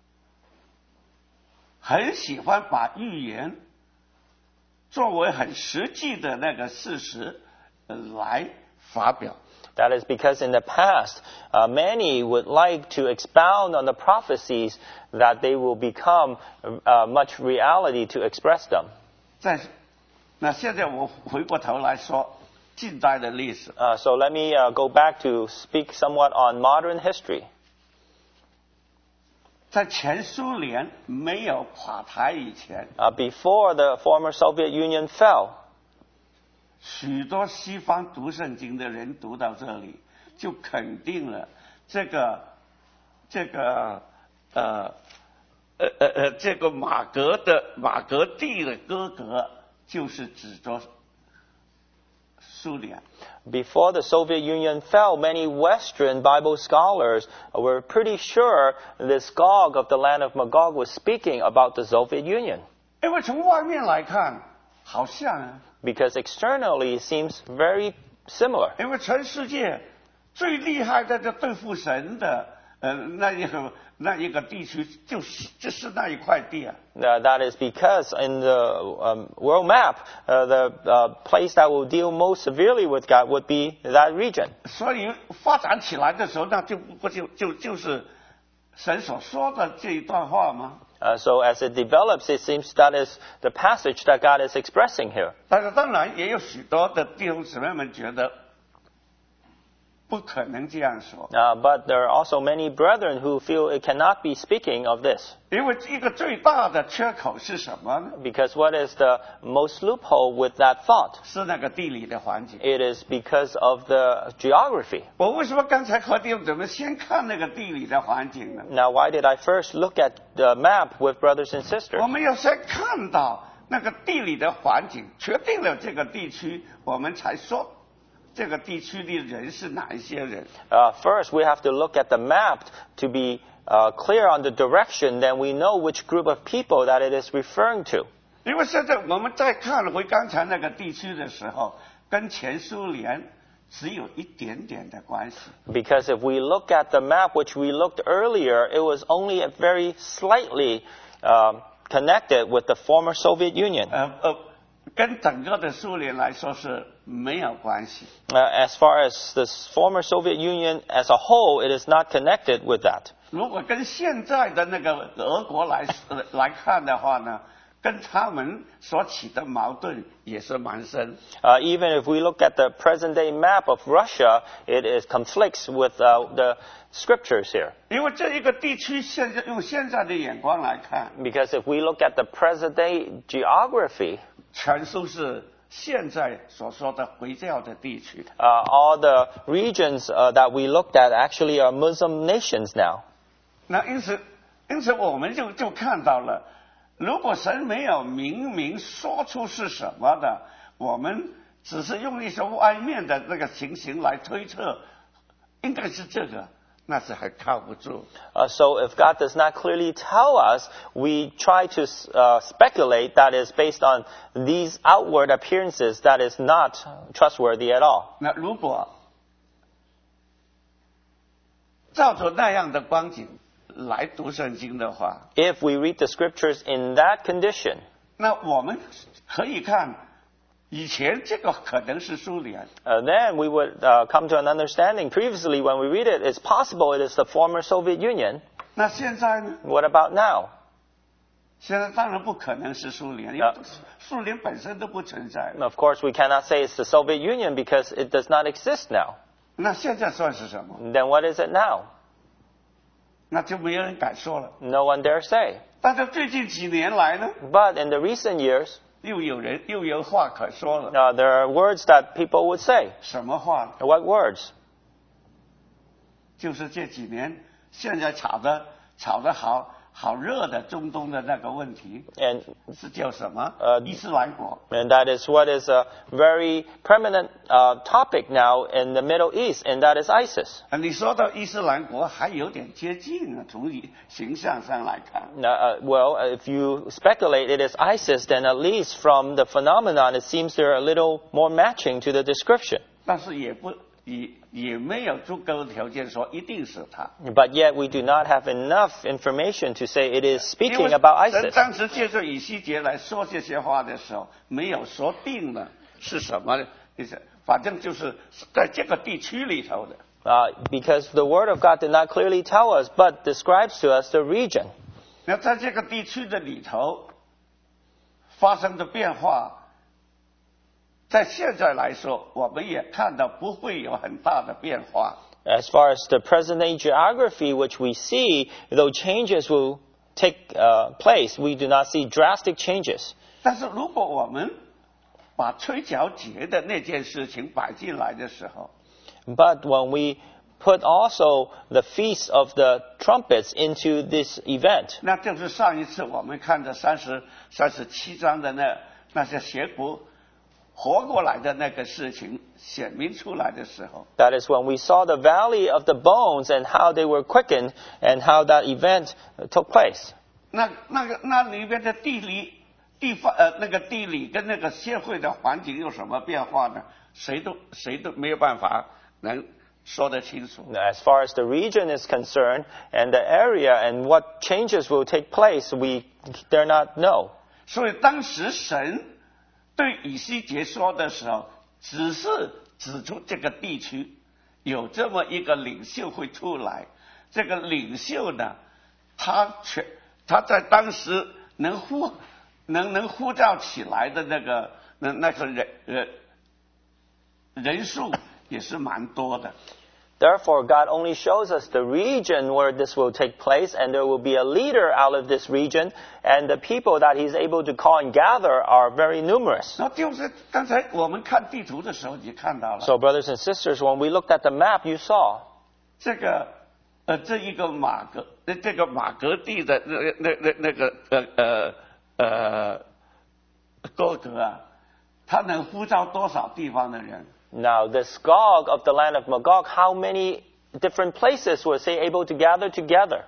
Speaker 1: 很喜欢把预言作为很实际的那个事实呃来发表。
Speaker 2: That is because in the past, uh, many would like to expound on the prophecies that they will become uh, much reality to express them.
Speaker 1: 在那现在我回过头来说近代的历史。
Speaker 2: Uh, so let me uh, go back to speak somewhat on modern history.
Speaker 1: 在前苏联没有垮台以前，
Speaker 2: Uh, before the former Soviet Union fell,
Speaker 1: 许多西方读圣经的人读到这里，就肯定了这个这个呃呃呃呃这个马格的马格蒂的哥哥就是指着苏联。
Speaker 2: Before the Soviet Union fell, many Western Bible scholars were pretty sure this Gog of the land of Magog was speaking about the Soviet Union.
Speaker 1: 因为从外面来看，好像啊，
Speaker 2: Because externally it seems very similar.
Speaker 1: 因为全世界最厉害的这对付神的，呃，那一个那一个地区就是就是那一块地啊。
Speaker 2: Uh, that is because in the um, world map, uh, the uh, place that will deal most severely with God would be that region.
Speaker 1: 所以发展起来的时候，那就不就就就是神所说的这一段话吗？
Speaker 2: Uh, so as it develops, it seems that is the passage that God is expressing here.
Speaker 1: 但是当然也有许多的弟兄姊妹们觉得不可能这样说，
Speaker 2: Uh, but there are also many brethren who feel it cannot be speaking of this.
Speaker 1: 因为一个最大的缺口是什么呢？
Speaker 2: Because what is the most loophole with that thought?
Speaker 1: 是那个地理的环境。
Speaker 2: It is because of the geography.
Speaker 1: 我为什么刚才和弟兄姊妹先看那个地理的环境呢？
Speaker 2: Now, why did I first look at the map with brothers and sisters?
Speaker 1: 我们要先看到那个地理的环境，确定了这个地区，我们才说这个地区的人是哪一些人。
Speaker 2: Uh, first, we have to look at the map to be uh, clear on the direction. Then we know which group of people that it is referring to.
Speaker 1: 因为现在我们再看回刚才那个地区的时候，跟前苏联只有一点点的关系。
Speaker 2: Because if we look at the map which we looked earlier, it was only a very slightly um, connected with the former Soviet Union.
Speaker 1: 呃呃，跟整个的苏联来说是没有关系。
Speaker 2: Uh, as far as the former Soviet Union as a whole, it is not connected with that.
Speaker 1: 如果跟现在的那个俄国来呃来看的话呢，跟他们所起的矛盾也是蛮深。
Speaker 2: Uh, even if we look at the present-day map of Russia, it is conflicts with uh, the scriptures here.
Speaker 1: 因为这一个地区现在用现在的眼光来看，
Speaker 2: Because if we look at the present-day geography,
Speaker 1: 全都是现在所说的回教的地区。
Speaker 2: uh, all the regions uh, that we looked at actually are Muslim nations now.
Speaker 1: 那因此，因此我们就就看到了，如果神没有明明说出是什么的，我们只是用一些外面的这个情形来推测，应该是这个，那是还靠不住。
Speaker 2: Uh, so if God does not clearly tell us, we try to uh, speculate that is based on these outward appearances that is not trustworthy at all.
Speaker 1: 那如果照着那样的光景来读圣经的话，
Speaker 2: If we read the scriptures in that condition,
Speaker 1: 那我们可以看以前这个可能是苏联，
Speaker 2: uh, then we would uh, come to an understanding. Previously, when we read it, it's possible it is the former Soviet Union.
Speaker 1: 那现在呢？
Speaker 2: What about now?
Speaker 1: 现在当然不可能是苏联，因为苏联本身都不存在。
Speaker 2: Of course, we cannot say it's the Soviet Union because it does not exist now.
Speaker 1: 那现在算是什么？
Speaker 2: Then what is it now?
Speaker 1: 那就没有人敢说了。
Speaker 2: No one dare say.
Speaker 1: 但是最近几年来呢，
Speaker 2: But in the recent years,
Speaker 1: 又有人又有话可说了。
Speaker 2: uh, there are words that people would say.
Speaker 1: 什么话呢？
Speaker 2: What words?
Speaker 1: 就是这几年现在炒的炒的好好热的中东的那个问题，
Speaker 2: And
Speaker 1: 是叫什么？
Speaker 2: 呃
Speaker 1: 伊斯兰国。
Speaker 2: And that is what is a very prominent uh, topic now in the Middle East, and that is ISIS.
Speaker 1: 啊，你说到伊斯兰国还有点接近啊，从形象上来看。
Speaker 2: Now, uh, well, if you speculate it is ISIS, then at least from the phenomenon, it seems they're a little more matching to the description.
Speaker 1: 但是也不也也没有足够的条件说一定是他。
Speaker 2: But yet we do not have enough information to say it is
Speaker 1: 因
Speaker 2: speaking
Speaker 1: 为
Speaker 2: about
Speaker 1: 神
Speaker 2: ISIS.
Speaker 1: 当时借着以西结来说这些话的时候，没有说定了是什么。就是反正就是在这个地区里头的。
Speaker 2: Uh, because the Word of God did not clearly tell us, but describes to us the region.
Speaker 1: 那在这个地区的里头发生的变化，在现在来说，我们也看到不会有很大的变化。
Speaker 2: As far as the present-day geography, which we see, though changes will take uh, place, we do not see drastic changes.
Speaker 1: 但是如果我们把吹角节的那件事情摆进来的时候，
Speaker 2: But when we put also the Feast of the Trumpets into this event,
Speaker 1: 那就是上一次我们看的三十三十七章的那那些邪骨活过来的那个事情显明出来的时候，
Speaker 2: that is when we saw the Valley of the Bones and how they were quickened and how that event took place.
Speaker 1: 那那个那里边的地理地方呃那个地理跟那个社会的环境有什么变化呢？谁都谁都没有办法能说得清楚。
Speaker 2: As far as the region is concerned and the area and what changes will take place, we dare not know.
Speaker 1: 所以当时神对以西结说的时候，只是指出这个地区有这么一个领袖会出来。这个领袖呢，他全他在当时能呼能能呼召起来的那个那那个人呃人数也是蛮多的。
Speaker 2: Therefore, God only shows us the region where this will take place, and there will be a leader out of this region, and the people that He's able to call and gather are very numerous.
Speaker 1: 那就是刚才我们看地图的时候，你看到了
Speaker 2: So, brothers and sisters, when we looked at the map, you saw
Speaker 1: 这个呃这一个马格呃这个马格地的那那那那个呃呃呃哥格啊，他能呼召多少地方的人？
Speaker 2: now this Gog of the land of Magog, how many different places was he able to gather together?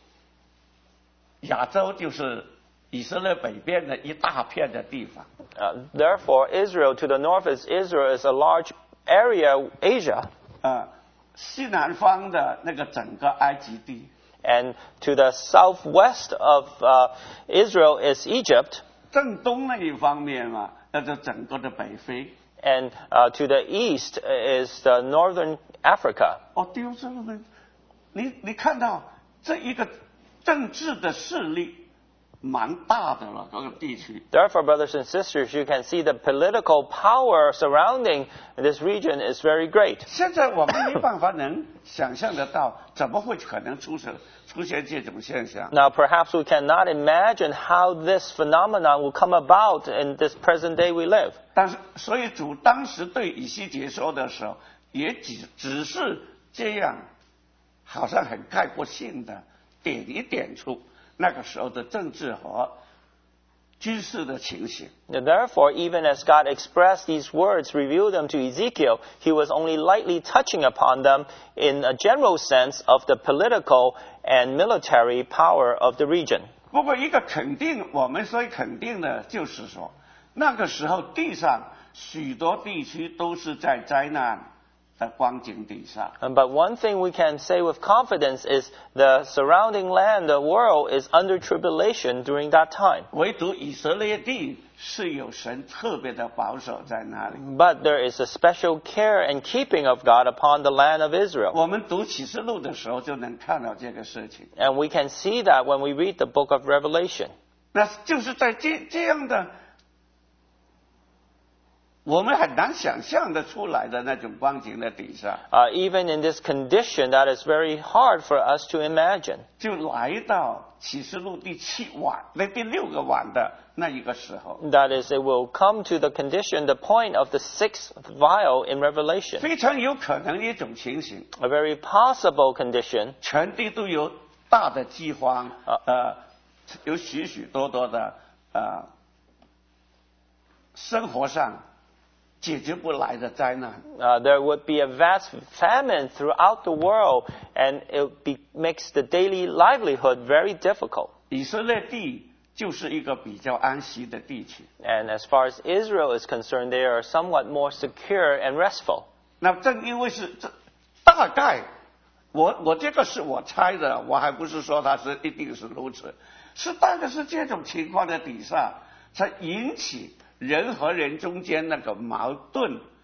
Speaker 1: 亚洲就是以色列北边的一大片的地方。
Speaker 2: Uh, therefore, Israel, to the north is Israel, is a large area, Asia.
Speaker 1: 呃，西南方的那个整个埃及地，
Speaker 2: And to the southwest of uh, Israel is Egypt.
Speaker 1: 正东那一方面嘛，那就整个的北非。
Speaker 2: And uh, to the east is the northern Africa.
Speaker 1: 哦，弟兄姊妹们，你你看到这一个政治的势力蛮大的了，这个地区。
Speaker 2: Therefore, brothers and sisters, you can see the political power surrounding this region is very great.
Speaker 1: 现在我们没办法能想象得到，怎么会可能出现出现这种现象？
Speaker 2: Now, perhaps we cannot imagine how this phenomenon will come about in this present day we live.
Speaker 1: 但是，所以主当时对以西结说的时候，也只只是这样，好像很概括性的点一点出那个时候的政治和军事的情形。
Speaker 2: Therefore, even as God expressed these words, revealed them to Ezekiel, he was only lightly touching upon them in a general sense of the political and military power of the region.
Speaker 1: 不过，一个肯定，我们所以肯定的就是说，那个时候地上许多地区都是在灾难的光景底下。
Speaker 2: But one thing we can say with confidence is the surrounding land, the world, is under tribulation during that time.
Speaker 1: 唯独以色列地是有神特别的保守在那里。
Speaker 2: But there is a special care and keeping of God upon the land of Israel.
Speaker 1: 我们读启示录的时候就能看到这个事情。
Speaker 2: And we can see that when we read the book of Revelation.
Speaker 1: 那就是在这这样的，我们很难想象的出来的那种光景的底下，
Speaker 2: Uh, even in this condition, that is very hard for us to imagine.
Speaker 1: 就来到启示录第七晚，那第六个晚的那一个时候，
Speaker 2: That is, it will come to the condition, the point of the sixth vial in Revelation.
Speaker 1: 非常有可能的一种情形，
Speaker 2: A very possible condition.
Speaker 1: 全地都有大的饥荒，
Speaker 2: 啊
Speaker 1: 呃，有许许多多的呃生活上解决不来的灾难。
Speaker 2: Uh, there would be a vast famine throughout the world, and it be, makes the daily livelihood very difficult.
Speaker 1: 以色列地就是一个比较安息的地区。
Speaker 2: And as far as Israel is concerned, they are somewhat more secure and restful.
Speaker 1: 那正因为是这大概，我我这个是我猜的，我还不是说它是一定是如此，是大概是这种情况的底下，才引起人和人中间那个矛盾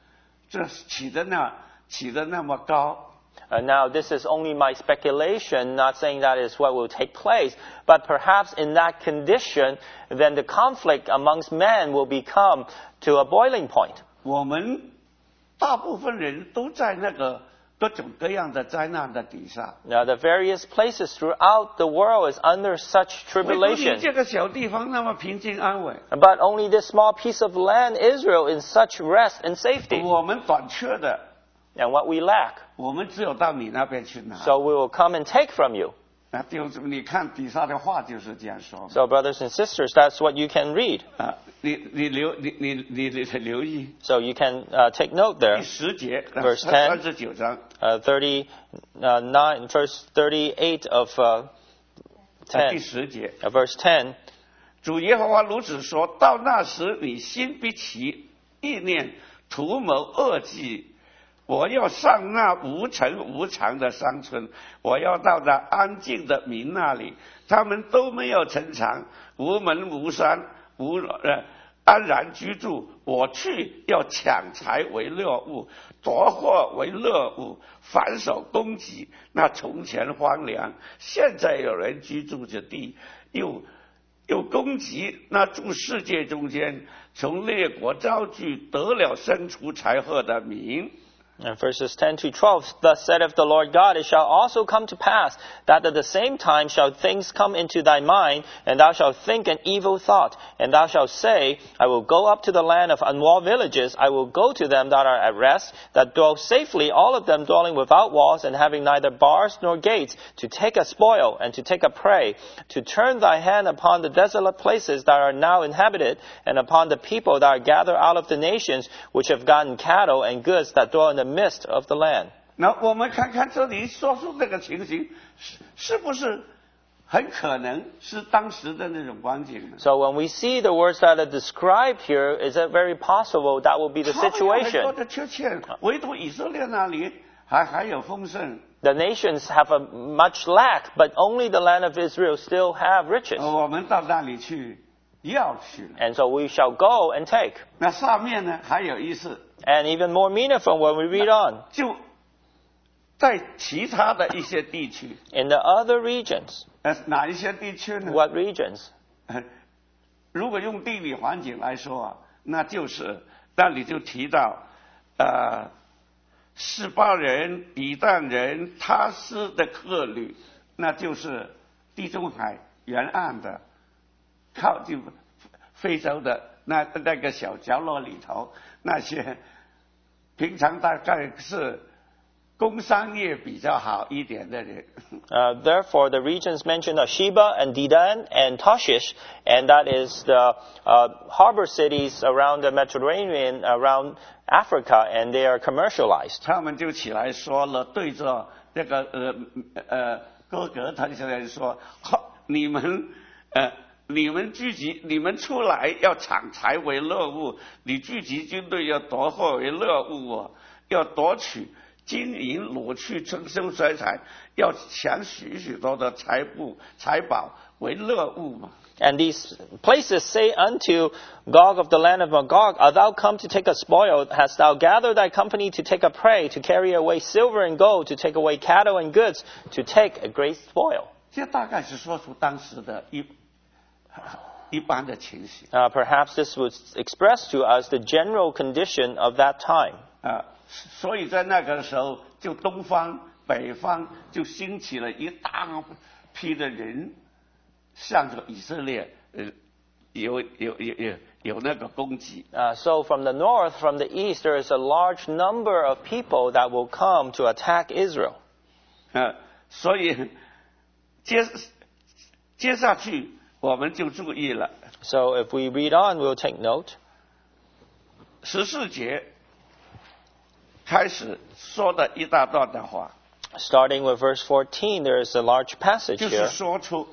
Speaker 1: 这起得那起得那么高。
Speaker 2: Uh, now, this is only my speculation, not saying that is what will take place, but perhaps in that condition, then the conflict amongst men will become to a boiling point.
Speaker 1: 我们大部分人都在那个各种各样的灾难的底下。
Speaker 2: Now, the various places throughout the world is under such
Speaker 1: 唯独你
Speaker 2: tribulation.
Speaker 1: 这个小地方那么平静安稳，
Speaker 2: But only this small piece of land, Israel, in such rest and safety.
Speaker 1: 我们短缺的，
Speaker 2: And what we lack.
Speaker 1: 我们只有到你那边去拿。
Speaker 2: So we will come and take from you.
Speaker 1: 那弟兄姊妹，你看底下的话就是这样说。
Speaker 2: So, brothers and sisters, that's what you can read.
Speaker 1: 啊，你你留你你你你留意
Speaker 2: So you can uh, take note
Speaker 1: 第
Speaker 2: there.
Speaker 1: 十节，
Speaker 2: Verse
Speaker 1: 三十九章，
Speaker 2: Uh, thirty-nine, verse thirty-eight of uh,
Speaker 1: 啊第
Speaker 2: ten.
Speaker 1: 十节，
Speaker 2: Uh, verse ten.
Speaker 1: 主耶和华如此说：到那时，你心必起意念，图谋恶计。我要上那无城无常的山村，我要到那安静的民那里，他们都没有城墙，无门无山，无呃安然居住。我去要抢财为乐物，夺货为乐物，反手攻击那从前荒凉，现在有人居住之地，又又攻击那住世界中间从列国招聚得了生出财货的民。
Speaker 2: And verses ten to twelve, thus saith the Lord God, it shall also come to pass that at the same time shall things come into thy mind, and thou shalt think an evil thought, and thou shalt say, I will go up to the land of unwalled villages, I will go to them that are at rest, that dwell safely, all of them dwelling without walls, and having neither bars nor gates, to take a spoil, and to take a prey, to turn thy hand upon the desolate places that are now inhabited, and upon the people that are gathered out of the nations, which have gotten cattle and goods that dwell in the midst of the land.
Speaker 1: 那我们看看这里说出这个情形，是是不是很可能是当时的那种光景呢？
Speaker 2: So when we see the words that are described here, is it very possible that will be the
Speaker 1: 他们有很多
Speaker 2: situation?
Speaker 1: 的缺陷，唯独以色列那里还还有丰盛。
Speaker 2: The nations have a much lack, but only the land of Israel still have riches.
Speaker 1: 我们到那里去要去了。
Speaker 2: And so we shall go and take.
Speaker 1: 那上面呢还有意思，
Speaker 2: And even more meaningful when we read on.
Speaker 1: 就在其他的一些地区，
Speaker 2: In the other regions,
Speaker 1: 呃，哪一些地区呢？
Speaker 2: what regions?
Speaker 1: 如果用地理环境来说啊，那就是那里就提到，呃，示巴人、比但人、他斯的客旅，那就是地中海沿岸的，靠近非洲的那那个小角落里头，那些平常大概是工商业比较好一点的人。
Speaker 2: Uh, therefore, the regions mentioned are Sheba and Dedan and Tarshish, and that is the uh, harbor cities around the Mediterranean, around Africa, and they are commercialized.
Speaker 1: 他们就起来说了，对着这个呃呃哥格他现在说，好，你们呃你们聚集，你们出来要抢财为乐物，你聚集军队要夺货为乐物哦，要夺取金银掳去春生衰财，要抢许许多多财物财宝为乐物嘛。
Speaker 2: And these places say unto Gog of the land of Magog, Art thou come to take a spoil? Hast thou gathered thy company to take a prey, to carry away silver and gold, to take away cattle and goods, to take a great spoil?
Speaker 1: 这大概是说出当时的一一般的情形
Speaker 2: Uh, perhaps this would express to us the general condition of that time.
Speaker 1: 啊，所以在那个时候，就东方、北方就兴起了一大批的人，向着以色列，呃，有有有有有那个攻击。
Speaker 2: Uh, so from the north, from the east, there is a large number of people that will come to attack Israel.
Speaker 1: 啊，所以接接下去我们就注意了，
Speaker 2: So if we read on, we'll take note.
Speaker 1: 十四节开始说的一大段的话，
Speaker 2: Starting with verse fourteen, there is a large passage
Speaker 1: 就是
Speaker 2: here.
Speaker 1: 说出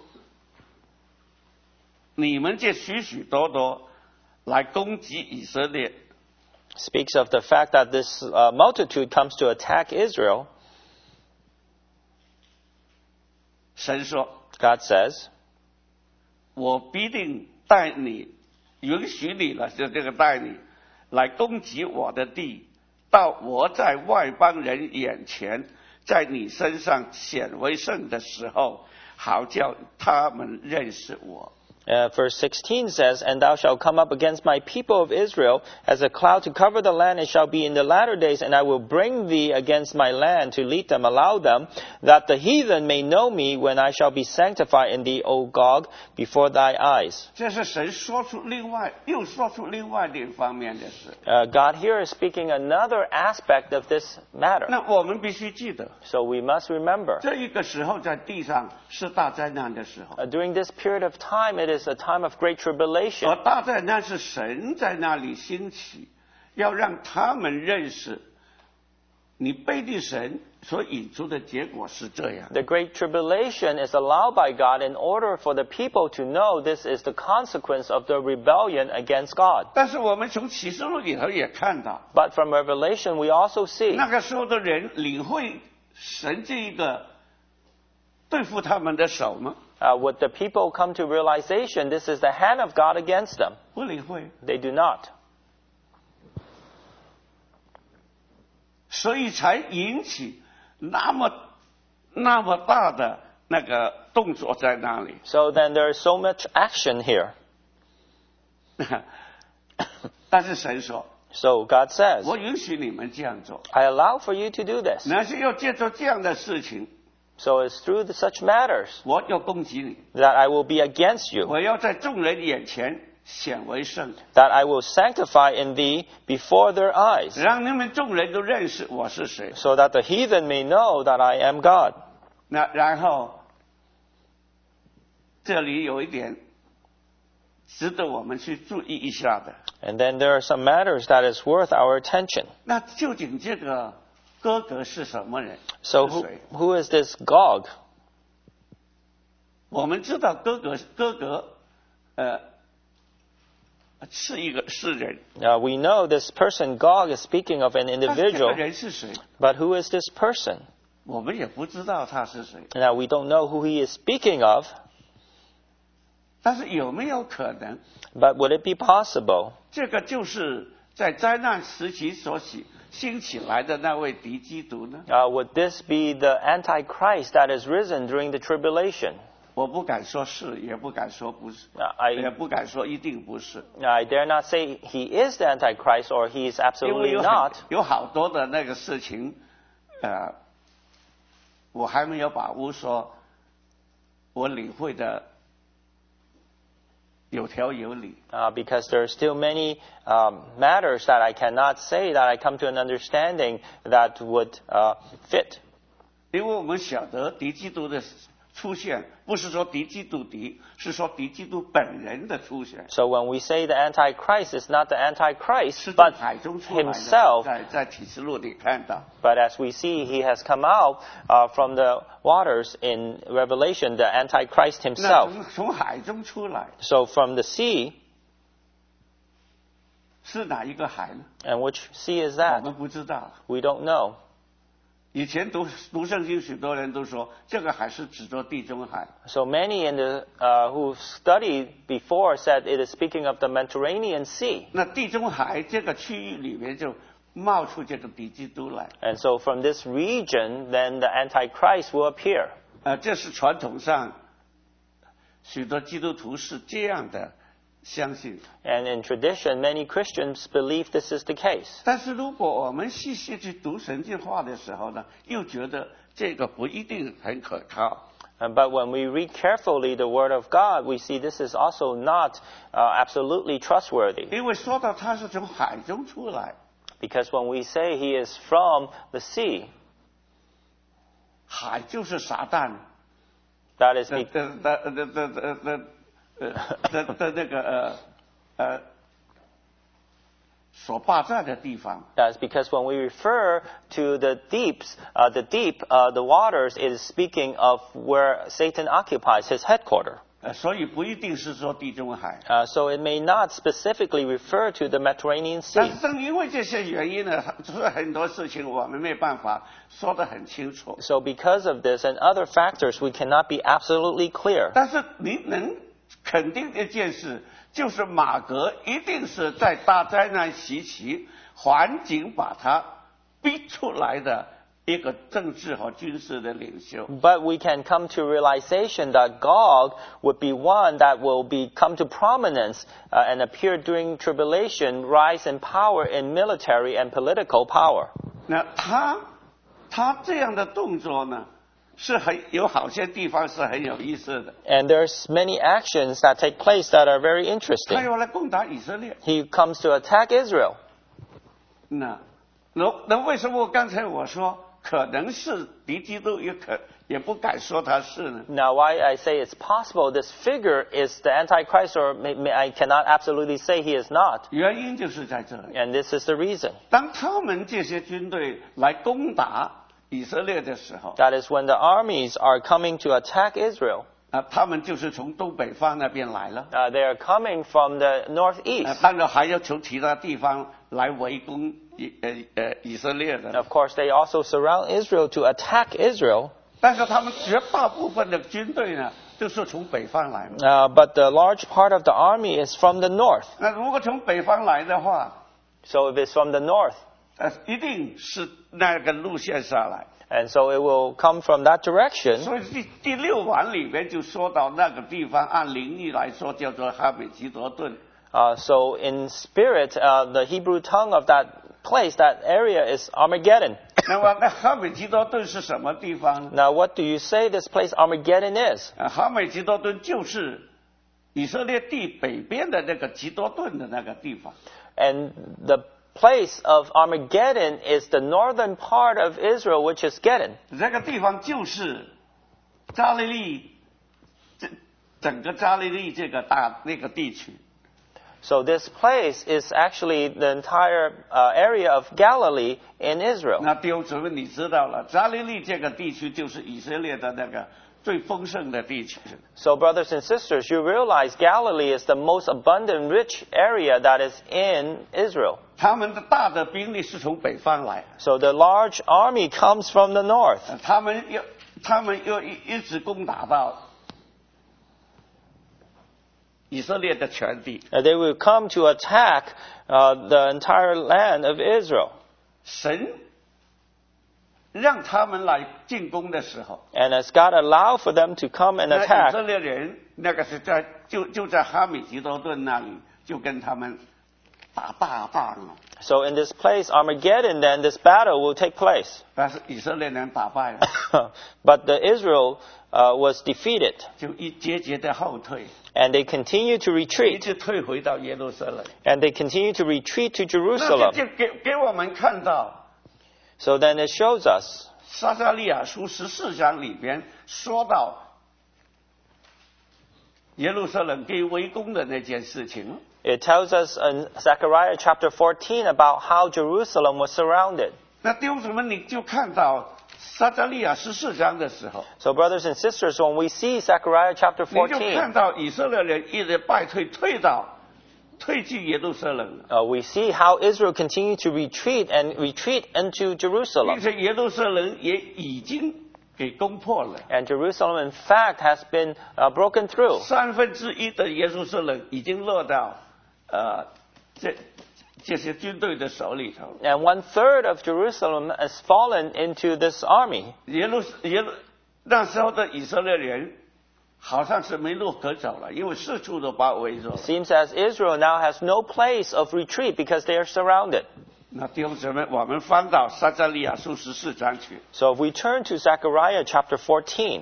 Speaker 1: 你们这许许多多来攻击以色列。
Speaker 2: Speaks of the fact that this uh, multitude comes to attack Israel.
Speaker 1: 神说
Speaker 2: God says,
Speaker 1: 我必定带你，允许你了，就这个带你来攻击我的地， 到我在外邦人眼前，在你身上显为圣的时候，好叫他们认识我。
Speaker 2: Uh, verse sixteen says, And thou shalt come up against my people of Israel, as a cloud to cover the land, it shall be in the latter days, and I will bring thee against my land to lead them, allow them, that the heathen may know me, when I shall be sanctified in thee, O Gog, before thy eyes.
Speaker 1: 这是神说出另外又说出另外的一方面的事。
Speaker 2: Uh, God here is speaking another aspect of this matter.
Speaker 1: 那我们必须记得，
Speaker 2: So we must remember,
Speaker 1: 这一个时候在地上是大灾难的时候，
Speaker 2: uh, during this period of time, it is a time of great tribulation.
Speaker 1: 而大灾难是神在那里兴起，要让他们认识你背离神所引出的结果是这样。
Speaker 2: The great tribulation is allowed by God in order for the people to know this is the consequence of the rebellion against God.
Speaker 1: 但是我们从启示录里头也看到，
Speaker 2: But from Revelation, we also see
Speaker 1: 那个时候的人领会神这一个对付他们的手吗？
Speaker 2: uh, would the people come to realization this is the hand of God against them?
Speaker 1: 不领会，
Speaker 2: They do not.
Speaker 1: 所以才引起那么那么大的那个动作在那里。
Speaker 2: So then there is so much action here.
Speaker 1: 但是神说，
Speaker 2: So God says,
Speaker 1: 我允许你们这样做，
Speaker 2: I allow for you to do this.
Speaker 1: 那是要借着这样的事情，
Speaker 2: So it's through the, such matters
Speaker 1: 我要攻击你，
Speaker 2: that I will be against you,
Speaker 1: 我要在众人眼前显为圣，
Speaker 2: that I will sanctify in thee before their eyes,
Speaker 1: 让你们众人都认识我是谁。
Speaker 2: so that the heathen may know that I am God.
Speaker 1: 那然后这里有一点值得我们去注意一下的，
Speaker 2: And then there are some matters that is worth our attention.
Speaker 1: 那究竟这个哥哥是什么人？
Speaker 2: So
Speaker 1: 是
Speaker 2: who,
Speaker 1: 谁？
Speaker 2: who is this Gog?
Speaker 1: 我们知道哥哥哥哥，呃，是一个是人，
Speaker 2: Now we know this person Gog is speaking of an
Speaker 1: 但是这个
Speaker 2: individual,
Speaker 1: 人是谁？
Speaker 2: but who is this person?
Speaker 1: 我们也不知道他是谁。
Speaker 2: Now we don't know who he is speaking of,
Speaker 1: 但是有没有可能，
Speaker 2: but would it be possible
Speaker 1: 这个就是在灾难时期所起兴起来的那位敌基督呢？
Speaker 2: Uh, would this be the Antichrist that is risen during the tribulation?
Speaker 1: 我不敢说是，也不敢说不是，
Speaker 2: Uh,
Speaker 1: 也
Speaker 2: I,
Speaker 1: 不敢说一定不是，
Speaker 2: I dare not say he is the Antichrist or he is
Speaker 1: 因为
Speaker 2: absolutely
Speaker 1: 有
Speaker 2: not.
Speaker 1: 很有好多的那个事情，呃，我还没有把握说，我领会的有条有理。
Speaker 2: Uh, because there are still many um, matters that I cannot say that I come to an understanding that would uh, fit.
Speaker 1: 因为我们晓得敌基督的出现，不是说敌基督敌，是说敌基督本人的出现，
Speaker 2: So when we say the Antichrist, it's not the
Speaker 1: 是
Speaker 2: Antichrist,
Speaker 1: 从
Speaker 2: but
Speaker 1: 海中出来的。
Speaker 2: himself.
Speaker 1: 在在启示录里看到，
Speaker 2: But as we see, he has come out uh, from the waters in Revelation, the Antichrist
Speaker 1: 那
Speaker 2: himself.
Speaker 1: 从从海中出来
Speaker 2: So from the sea,
Speaker 1: 是哪一个海呢？
Speaker 2: and which sea is
Speaker 1: 我
Speaker 2: that?
Speaker 1: 们不知道。
Speaker 2: We don't know.
Speaker 1: 以前读读圣经，许多人都说这个海是指着地中海。
Speaker 2: So many in the uh, who studied before said it is speaking of the Mediterranean Sea.
Speaker 1: 那地中海这个区域里面就冒出这个敌基督来。
Speaker 2: And so from this region, then the Antichrist will appear.
Speaker 1: 呃，这是传统上许多基督徒是这样的相信。
Speaker 2: And in tradition, many Christians believe this is the case.
Speaker 1: 但是如果我们细细去读神经话的时候呢，又觉得这个不一定很可靠。
Speaker 2: Uh, But when we read carefully the Word of God, we see this is also not uh, absolutely trustworthy.
Speaker 1: 因为说到他是从海中出来，
Speaker 2: Because when we say he is from the sea,
Speaker 1: 海就是撒旦
Speaker 2: that is
Speaker 1: 的
Speaker 2: be-
Speaker 1: 的的的的的的呃的的那个呃呃所霸占的地方。
Speaker 2: that's because when we refer to the deeps, uh, the deep, uh, the waters, it is speaking of where Satan occupies his headquarters.
Speaker 1: 呃，所以不一定是说地中海，
Speaker 2: Uh, so it may not specifically refer to the Mediterranean
Speaker 1: 但
Speaker 2: Sea.
Speaker 1: 是正因为这些原因呢，所以很多事情我们没办法说得很清楚。
Speaker 2: So because of this and other factors, we cannot be absolutely clear.
Speaker 1: 但是你能肯定的一件事，就是马革一定是在大灾难袭击，环境把它逼出来的一个政治和军事的领袖。
Speaker 2: But we can come to realization that Gog would be one that will be come to prominence uh, and appear during tribulation, rise in power in military and political power.
Speaker 1: 那他他这样的动作呢，是很有好些地方是很有意思的。
Speaker 2: And there's many actions that take place that are very
Speaker 1: 他
Speaker 2: interesting.
Speaker 1: 要来攻打以色列。
Speaker 2: He comes to attack Israel.
Speaker 1: 那那那为什么刚才我说可能是敌基督，也可也不敢说他是呢？
Speaker 2: Now, why I say it's possible this figure is the Antichrist, or may, may, I cannot absolutely say he is not.
Speaker 1: 原因就是在这里。
Speaker 2: And this is the reason.
Speaker 1: 当他们这些军队来攻打以色列的时候，
Speaker 2: That is when the armies are coming to attack Israel.
Speaker 1: 啊，他们就是从东北方那边来了。
Speaker 2: Uh, they are coming from the
Speaker 1: 呃
Speaker 2: northeast.
Speaker 1: 当然还要从其他地方来围攻以呃呃以色列的。
Speaker 2: Of course, they also surround Israel to attack Israel.
Speaker 1: 但是他们绝大部分的军队呢，都是从北方来的。
Speaker 2: Uh, but the large part of the army is from the north.
Speaker 1: 那如果从北方来的话，
Speaker 2: So if it's from the north,
Speaker 1: 呃，一定是那个路线上来。
Speaker 2: and so it will come from that direction.
Speaker 1: 所以第第六晚里边就说到那个地方，按灵意来说叫做哈美吉多顿。
Speaker 2: Uh, so in spirit, uh, the Hebrew tongue of that place, that area is Armageddon.
Speaker 1: 那么那哈美吉多顿是什么地方？
Speaker 2: Now, what do you say this place Armageddon is?
Speaker 1: 呃，哈美吉多顿就是以色列地北边的那个吉多顿的那个地方。
Speaker 2: And the place of Armageddon is the northern part of Israel, which is Geddon.
Speaker 1: 这个地方就是加利利，这整个加利利这个大那个地区。
Speaker 2: So this place is actually the entire uh, area of Galilee in Israel.
Speaker 1: 那弟兄姊妹，你知道了，加利利这个地区就是以色列的那个最丰盛的地区。
Speaker 2: So brothers and sisters, you realize Galilee is the most abundant, rich area that is in Israel.
Speaker 1: 他们的大的兵力是从北方来，
Speaker 2: So the large army comes from the north.
Speaker 1: 呃他们要他们要一一直攻打到以色列的全地。
Speaker 2: Uh, they will come to attack uh, the entire land of Israel.
Speaker 1: 神让他们来进攻的时候，
Speaker 2: And as God allowed for them to come and
Speaker 1: 那以
Speaker 2: attack,
Speaker 1: 色列人那个是在就就在哈米吉多顿那里就跟他们打大仗了，
Speaker 2: so in this place, Armageddon, then this battle will take place.
Speaker 1: 但是以色列人打败了，
Speaker 2: But the Israel uh, was defeated,
Speaker 1: 就一节节的后退，
Speaker 2: and they continue to
Speaker 1: 一
Speaker 2: retreat,
Speaker 1: 直退回到耶路撒冷。
Speaker 2: and they continue to retreat to
Speaker 1: 那
Speaker 2: Jerusalem.
Speaker 1: 就给给我们看到
Speaker 2: So then it shows us
Speaker 1: 撒迦利亚书十四章里边说到耶路撒冷被围攻的那件事情。
Speaker 2: It tells us in Zechariah chapter fourteen about how Jerusalem was surrounded.
Speaker 1: 那弟兄姊妹，你就看到撒迦利亚十四章的时候，
Speaker 2: So brothers and sisters, when we see Zechariah chapter
Speaker 1: 你就看
Speaker 2: fourteen,
Speaker 1: 到以色列人一直败退，退到退去耶路撒冷了，
Speaker 2: uh, we see how Israel continued to retreat and retreat into
Speaker 1: 并
Speaker 2: Jerusalem.
Speaker 1: 且耶路撒冷也已经给攻破了，
Speaker 2: And Jerusalem, in fact, has been uh, broken through.
Speaker 1: 三分之一的耶路撒冷已经落到呃这这些军队的手里头。
Speaker 2: And one third of Jerusalem has fallen into this army.
Speaker 1: 耶路耶路那时候的以色列人好像是没路可走了，因为四处都包围着。
Speaker 2: Seems as Israel now has no place of retreat because they are surrounded.
Speaker 1: 那弟兄姊妹，我们翻到撒迦利亚书十四章去。
Speaker 2: So if we turn to Zechariah chapter fourteen,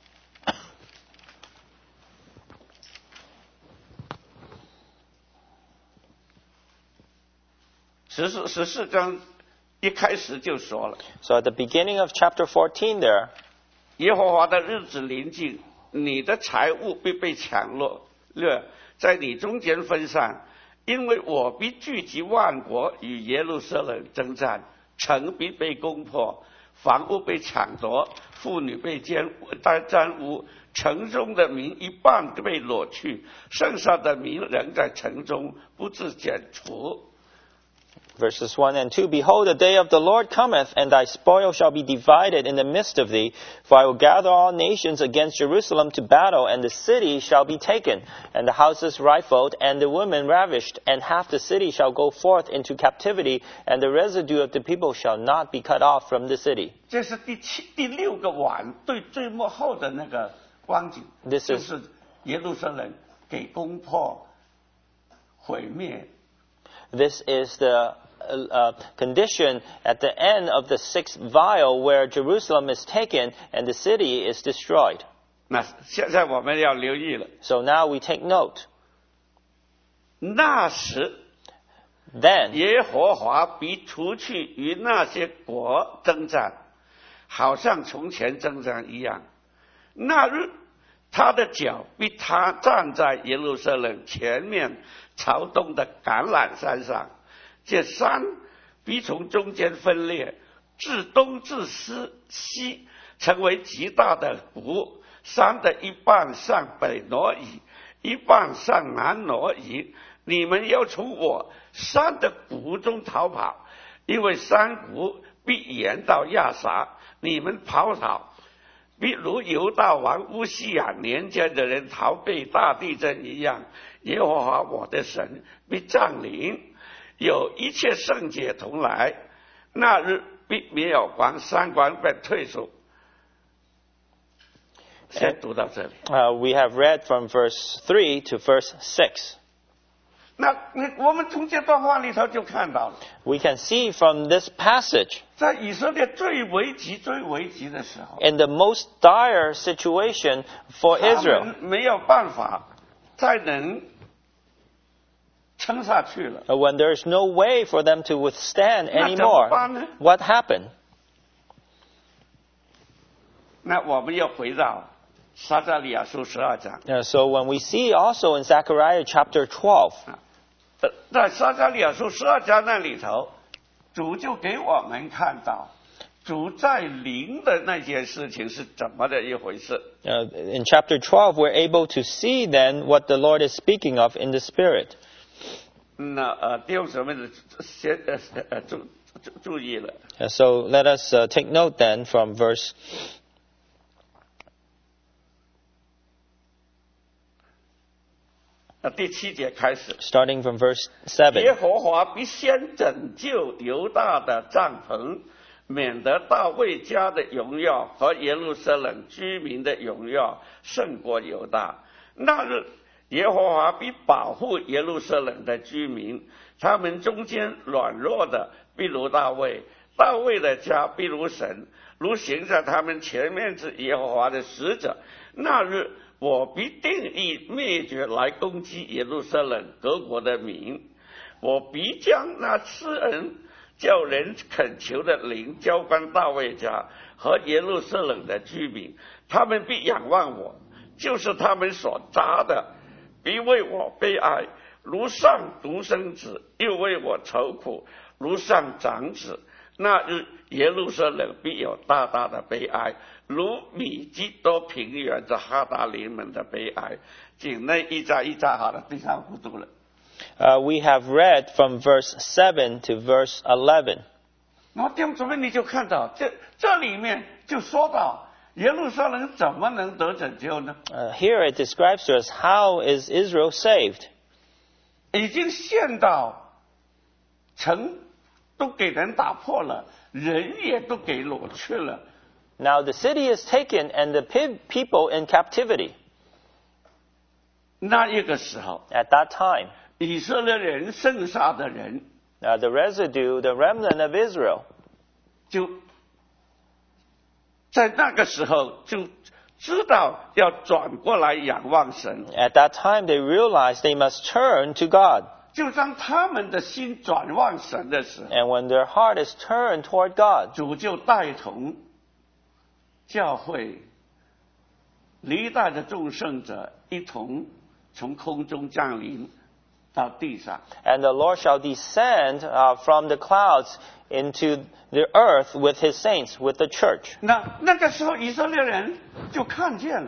Speaker 1: 十四十四章一开始就说了，
Speaker 2: so at the beginning of chapter fourteen there,
Speaker 1: 耶和华的日子临近，你的财物必被抢掠，掠在你中间分散，因为我必聚集万国与耶路撒冷征战，城必被攻破，房屋被抢夺，妇女被奸占污，城中的民一半被掳去，剩下的民仍在城中不致剪除。
Speaker 2: Verses one and two, Behold, the day of the Lord cometh, and thy spoil shall be divided in the midst of thee. For I will gather all nations against Jerusalem to battle, and the city shall be taken, and the houses rifled, and the women ravished, and half the city shall go forth into captivity, and the residue of the people shall not be cut off from the city.
Speaker 1: 这是第七、第六个晚对最末后的那个光景，
Speaker 2: This
Speaker 1: 就
Speaker 2: is
Speaker 1: 是耶路撒冷给攻破、毁灭。
Speaker 2: This is the uh, condition at the end of the sixth vial where Jerusalem is taken and the city is destroyed.
Speaker 1: 那现在我们要留意了，
Speaker 2: So now we take note.
Speaker 1: 那时
Speaker 2: Then
Speaker 1: 耶和华必除去与那些国征战，好像从前征战一样。那日，他的脚必他站在耶路撒冷前面朝东的橄榄山上，这山必从中间分裂，自东至西西，成为极大的谷。山的一半向北挪移，一半向南挪移。你们要从我山的谷中逃跑，因为山谷必延到亚撒。你们跑逃，必如犹大王乌西雅年间的人逃避大地震一样。耶和华我的神必降临，有一切圣洁同来。那日必没有光，三光被退出。先读到这里。
Speaker 2: uh, we have read from verse three to verse six.
Speaker 1: 那我们从这段话里头就看到了，
Speaker 2: We can see from this passage,
Speaker 1: 在以色列最危急、最危急的时候，
Speaker 2: in the most dire situation for
Speaker 1: 他
Speaker 2: Israel,
Speaker 1: 们没有办法再能撑下去了。
Speaker 2: uh, when there is no way for them to withstand
Speaker 1: 那怎么
Speaker 2: anymore,
Speaker 1: 办呢？
Speaker 2: what happened?
Speaker 1: 那我们要回到撒迦利亚书十二章。
Speaker 2: Uh, so when we see also in Zechariah chapter twelve,
Speaker 1: 呃在撒迦利亚书十二章那里头，主就给我们看到主在灵的那件事情是怎么的一回事。
Speaker 2: uh, in chapter twelve, we're able to see then what the Lord is speaking of in the Spirit.
Speaker 1: 那呃，弟兄姊妹的先呃呃注注注意了。
Speaker 2: Uh, so let us uh, take note then from verse
Speaker 1: 那第七节开始，
Speaker 2: starting from verse
Speaker 1: 耶
Speaker 2: seven.
Speaker 1: 和华必先拯救犹大的帐篷，免得大卫家的荣耀和耶路撒冷居民的荣耀胜过犹大。那日，耶和华必保护耶路撒冷的居民，他们中间软弱的必如大卫，大卫的家必如神，如行在他们前面之耶和华的使者。那日，我必定义灭绝来攻击耶路撒冷各国的民，我必将那赐恩叫人恳求的灵浇灌大卫家和耶路撒冷的居民，他们必仰望我，就是他们所扎的，必为我悲哀，如上独生子，又为我愁苦，如上长子。那日耶路撒冷必有大大的悲哀，如米基多平原的哈达林们的悲哀。境内一扎一扎好了，第三不读了。
Speaker 2: Uh, we have read from verse seven to verse eleven.
Speaker 1: 那么弟兄姊妹，你就看到这这里面就说到耶路撒冷怎么能得拯救呢？
Speaker 2: Uh, here it describes to us how is Israel saved.
Speaker 1: 已经陷到城都给人打破了，人也都给掳去了。
Speaker 2: Now the city is taken and the pe- people in captivity.
Speaker 1: 那一个时候，
Speaker 2: At that time,
Speaker 1: 以色列人剩下的人
Speaker 2: uh, the residue, the remnant of Israel,
Speaker 1: 就在那个时候就知道要转过来仰望神，
Speaker 2: at that time they realized they must turn to God.
Speaker 1: 就当他们的心转望神的时候，
Speaker 2: And when their heart is turned toward God,
Speaker 1: 主就带同教会历代的众圣者一同从空中降临到地上。
Speaker 2: and the Lord shall descend uh, from the clouds into the earth with his saints, with the church.
Speaker 1: 那那个时候以色列人就看见了，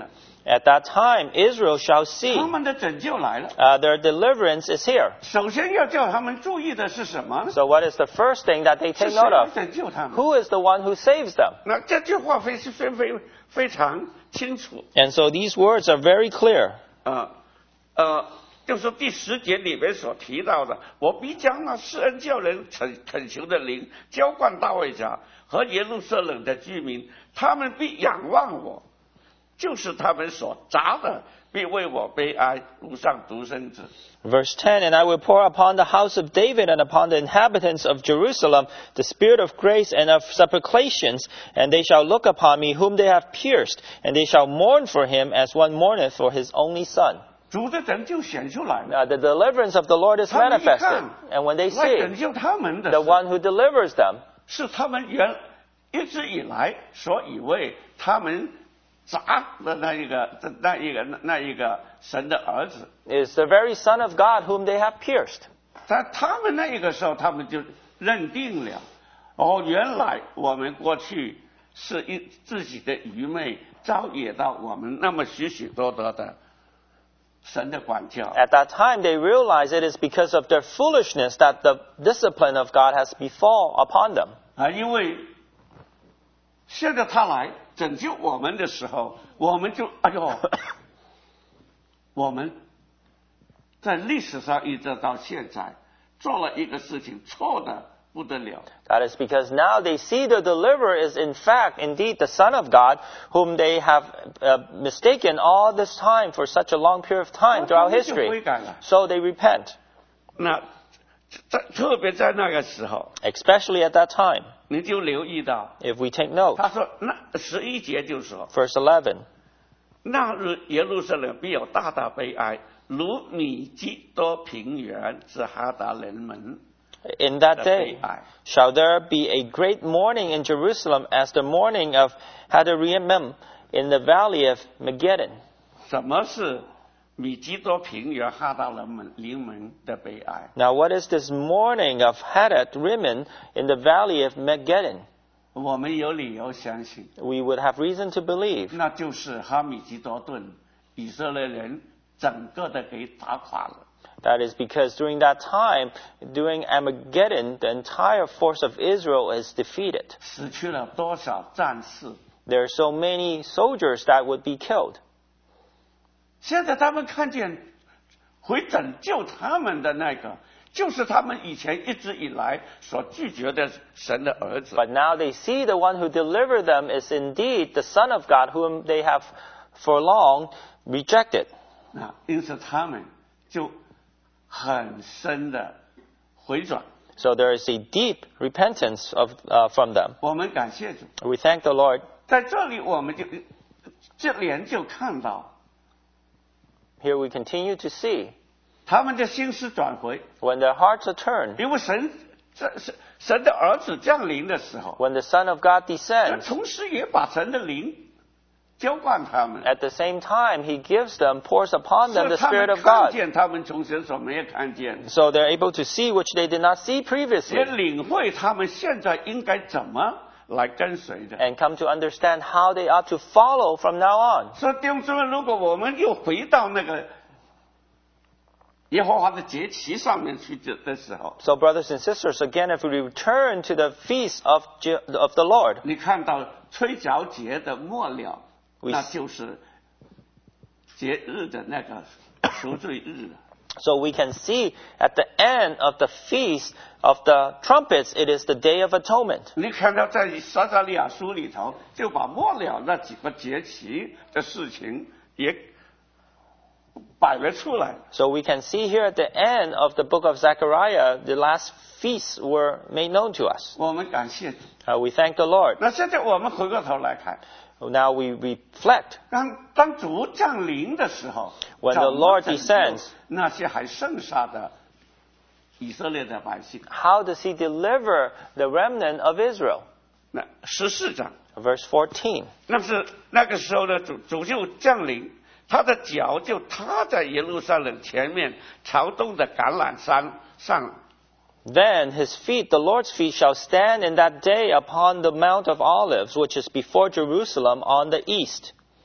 Speaker 2: At that time, Israel shall see.
Speaker 1: 他们的拯救来了。
Speaker 2: Uh, their deliverance is here.
Speaker 1: 首先要叫他们注意的是什么呢？
Speaker 2: So what is the first thing that they
Speaker 1: 是
Speaker 2: take
Speaker 1: 谁
Speaker 2: note
Speaker 1: 来
Speaker 2: of?
Speaker 1: 拯救他们？
Speaker 2: Who is the one who saves them?
Speaker 1: 那这句话非非非非常清楚。
Speaker 2: And so these words are very clear.
Speaker 1: 呃呃，就是第十节里面所提到的，我必将那施恩叫人恳恳求的灵浇灌大卫家和耶路撒冷的居民，他们必仰望我，就是他们所砸的，必为我悲哀，路上独生子。
Speaker 2: Verse ten, And I will pour upon the house of David and upon the inhabitants of Jerusalem the spirit of grace and of supplications, and they shall look upon me whom they have pierced, and they shall mourn for him as one mourneth for his only son.
Speaker 1: 主的拯救显出来了，
Speaker 2: Now the deliverance of the Lord is
Speaker 1: 他们一
Speaker 2: manifested.
Speaker 1: 看
Speaker 2: And when they
Speaker 1: 来拯
Speaker 2: see
Speaker 1: 救他们的
Speaker 2: the
Speaker 1: 是
Speaker 2: one who delivers them,
Speaker 1: 是他们原一直以来所以为他们砸的那一个那一个那一个神的儿子，
Speaker 2: is the very Son of God whom they have pierced.
Speaker 1: 在他们那一个时候，他们就认定了，哦，原来我们过去是一自己的愚昧招惹到我们那么许许多多的神的管教。
Speaker 2: At that time, they realize it is because of their foolishness that the discipline of God has befall upon them.
Speaker 1: 啊，因为现在他来拯救我们的时候，我们就哎呦，我们在历史上一直到现在做了一个事情，错的不得了。
Speaker 2: That is because now they see the deliverer is in fact indeed the Son of God, whom they have uh, mistaken all this time for such a long period of time throughout
Speaker 1: 他们就悔
Speaker 2: history.
Speaker 1: 改了。
Speaker 2: So they repent,
Speaker 1: 那在特别在那个时候，
Speaker 2: especially at that time.
Speaker 1: 你就留意到，
Speaker 2: If we take note,
Speaker 1: 他说那十一节就说，
Speaker 2: verse eleven,
Speaker 1: 那日耶路撒冷必有大大悲哀，如米基多平原之哈达人们
Speaker 2: In
Speaker 1: 的
Speaker 2: that
Speaker 1: 悲
Speaker 2: day
Speaker 1: 哀。
Speaker 2: shall there be a great mourning in Jerusalem as the mourning of Hadaraimim in the valley of Megiddon.
Speaker 1: 什么是米基多平原哈达人们灵门的悲哀？
Speaker 2: Now what is this mourning of Hadad Rimmon in the valley of Megiddon?
Speaker 1: 我们有理由相信，
Speaker 2: We would have reason to believe
Speaker 1: 那就是哈米吉多顿以色列人整个的给打垮了。
Speaker 2: that is because during that time, during Armageddon, the entire force of Israel is defeated.
Speaker 1: 死去了多少战士？
Speaker 2: There are so many soldiers that would be killed.
Speaker 1: 现在他们看见会拯救他们的那个，就是他们以前一直以来所拒绝的神的儿子。
Speaker 2: But now they see the one who delivered them is indeed the Son of God, whom they have for long rejected.
Speaker 1: 啊，因此他们就很深的回转。
Speaker 2: So there is a deep repentance of, uh, from them.
Speaker 1: 我们感谢主，
Speaker 2: We thank the Lord.
Speaker 1: 在这里我们就这连就看到
Speaker 2: Here we continue to see
Speaker 1: 他们的心思转回，
Speaker 2: when their hearts are turned,
Speaker 1: 因为神这神神的儿子降临的时候，
Speaker 2: when the Son of God
Speaker 1: 这
Speaker 2: descends.
Speaker 1: 同时也把神的灵浇灌他们，
Speaker 2: At the same time, He gives them, pours upon them
Speaker 1: 使
Speaker 2: the
Speaker 1: 他
Speaker 2: Spirit
Speaker 1: 们
Speaker 2: of
Speaker 1: 看
Speaker 2: God.
Speaker 1: 见他们从前所没有看见的，
Speaker 2: So they're able to see which they did not see
Speaker 1: 也
Speaker 2: previously,
Speaker 1: 领会他们现在应该怎么来跟随的。
Speaker 2: and come to understand how they ought to follow from now on.
Speaker 1: 所以弟兄姊妹，如果我们又回到那个耶和华的节期上面去的的时候，
Speaker 2: So brothers and sisters, again, if we return to the feast of, Je- of the Lord,
Speaker 1: 你看到吹角节的末了，
Speaker 2: We-
Speaker 1: 那就是节日的那个赎罪日了。
Speaker 2: so we can see at the end of the feast of the trumpets, it is the Day of Atonement.
Speaker 1: 你看到在撒迦利亚书里头，就把末了那几个节期的事情也摆了出来。
Speaker 2: So we can see here at the end of the book of Zechariah, the last feasts were made known to us.
Speaker 1: 我们感谢主。
Speaker 2: Uh, we thank the Lord.
Speaker 1: 那现在我们回过头来看，
Speaker 2: Now we reflect.
Speaker 1: 当当主降临的时候，
Speaker 2: When the
Speaker 1: 怎么
Speaker 2: Lord
Speaker 1: 拯救
Speaker 2: descends
Speaker 1: 那些还剩下的以色列的百姓。
Speaker 2: How does he deliver the remnant of Israel?
Speaker 1: 那十四章，
Speaker 2: Verse fourteen.
Speaker 1: 那是那个时候的主主就降临，他的脚就踏在耶路撒冷前面朝东的橄榄山上。
Speaker 2: Then his feet, the Lord's feet, shall stand in that day upon the Mount of Olives, which is before Jerusalem on the east.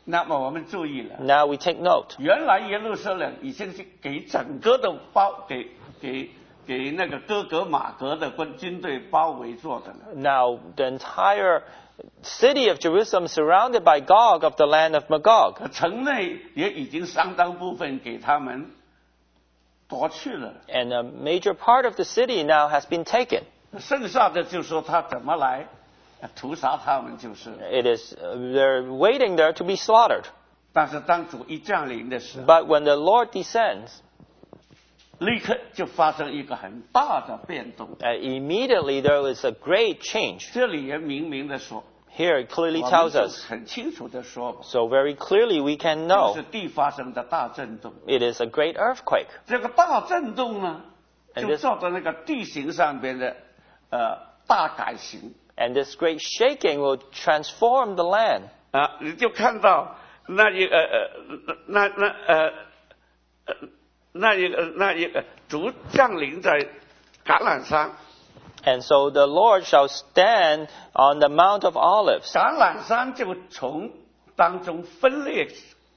Speaker 1: 那么我们注意了，
Speaker 2: Now we take note.
Speaker 1: 原来耶路撒冷已经是给整个的包给给给那个哥格马格的军军队包围住的了。
Speaker 2: Now the entire city of Jerusalem surrounded by Gog of the land of Magog.
Speaker 1: 城内也已经相当部分给他们夺去了，
Speaker 2: And a major part of the city now has been taken.
Speaker 1: 剩下的就说他怎么来屠杀他们就是。
Speaker 2: It is, uh, they're waiting there to be slaughtered.
Speaker 1: 但是当主一降临的时候，
Speaker 2: But when the Lord descends,
Speaker 1: 立刻就发生一个很大的变动。
Speaker 2: uh, immediately there is a great change.
Speaker 1: 这里也明明的说，
Speaker 2: Here it clearly
Speaker 1: 我
Speaker 2: tells
Speaker 1: 们就
Speaker 2: us.
Speaker 1: 很清楚的说吧，
Speaker 2: So very clearly we can
Speaker 1: 就
Speaker 2: know
Speaker 1: 是地发生的大震动。
Speaker 2: it is a great earthquake.
Speaker 1: 这个大震动呢，
Speaker 2: And
Speaker 1: 就
Speaker 2: this-
Speaker 1: 造成那个地形上边的呃大改型
Speaker 2: And this great shaking will transform the land.
Speaker 1: 啊，你就看到那一个呃那那呃呃那一个那一个主降临在橄榄山，
Speaker 2: And so the Lord shall stand on the Mount of Olives.
Speaker 1: 橄榄山就从当中分裂，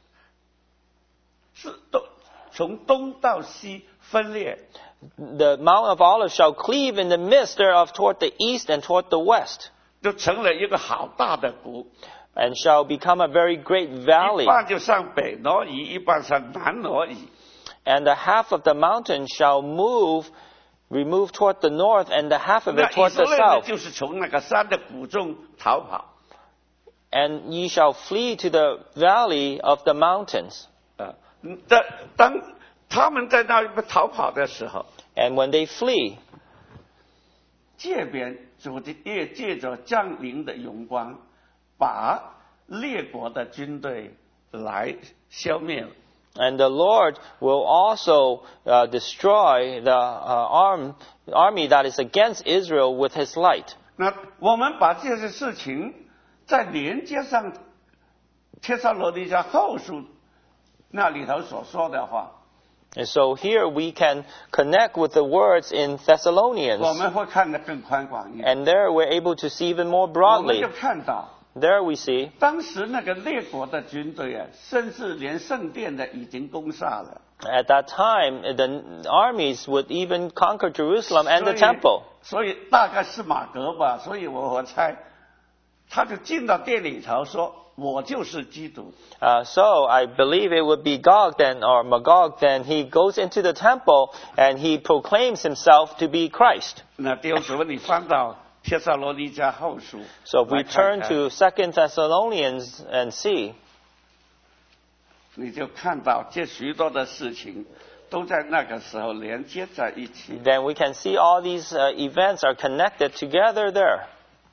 Speaker 1: 是东从东到西分裂。
Speaker 2: The Mount of Olives shall cleave in the midst thereof toward the east and toward the west,
Speaker 1: 就成了一个好大的谷，
Speaker 2: and shall become a very great
Speaker 1: 一
Speaker 2: valley.
Speaker 1: 半就向北挪移，一半向南挪移。
Speaker 2: And the half of the mountain shall move, remove toward the north, and the half of
Speaker 1: 那
Speaker 2: it
Speaker 1: 以
Speaker 2: toward
Speaker 1: 色
Speaker 2: the
Speaker 1: 列人
Speaker 2: south.
Speaker 1: 就是从那个山的谷中逃跑。
Speaker 2: And ye shall flee to the valley of the mountains.
Speaker 1: 啊，嗯当当他们在那里边逃跑的时候，
Speaker 2: And when they flee,
Speaker 1: 这边主的也借着降临的荣光，把列国的军队来消灭了。
Speaker 2: and the Lord will also uh, destroy the uh, arm, army that is against Israel with his light.
Speaker 1: 那我们把这些事情再连接上帖撒罗尼迦后书那里头所说的话，
Speaker 2: And so here we can connect with the words in Thessalonians.
Speaker 1: 我们会看得更宽广一点。
Speaker 2: And there we're able to see even more
Speaker 1: 我们
Speaker 2: broadly.
Speaker 1: 就看到
Speaker 2: There we see
Speaker 1: 当时那个列国的军队啊，甚至连圣殿的已经攻下了。
Speaker 2: at that time the armies would even conquer Jerusalem and the
Speaker 1: 所以
Speaker 2: temple.
Speaker 1: 所以大概是马革吧，所以我我猜，他就进到店里头说：“我就是基督。
Speaker 2: Uh, so I believe it would be Gog then, or Magog then. He goes into the temple and he proclaims himself to be Christ. ”
Speaker 1: 那弟兄姊妹，你翻到帖撒罗尼迦后书，
Speaker 2: So if we
Speaker 1: 来看
Speaker 2: turn
Speaker 1: 看
Speaker 2: to Second Thessalonians and see,
Speaker 1: 你就看到这许多的事情都在那个时候连接在一起。
Speaker 2: then we can see all these uh, events are connected together there.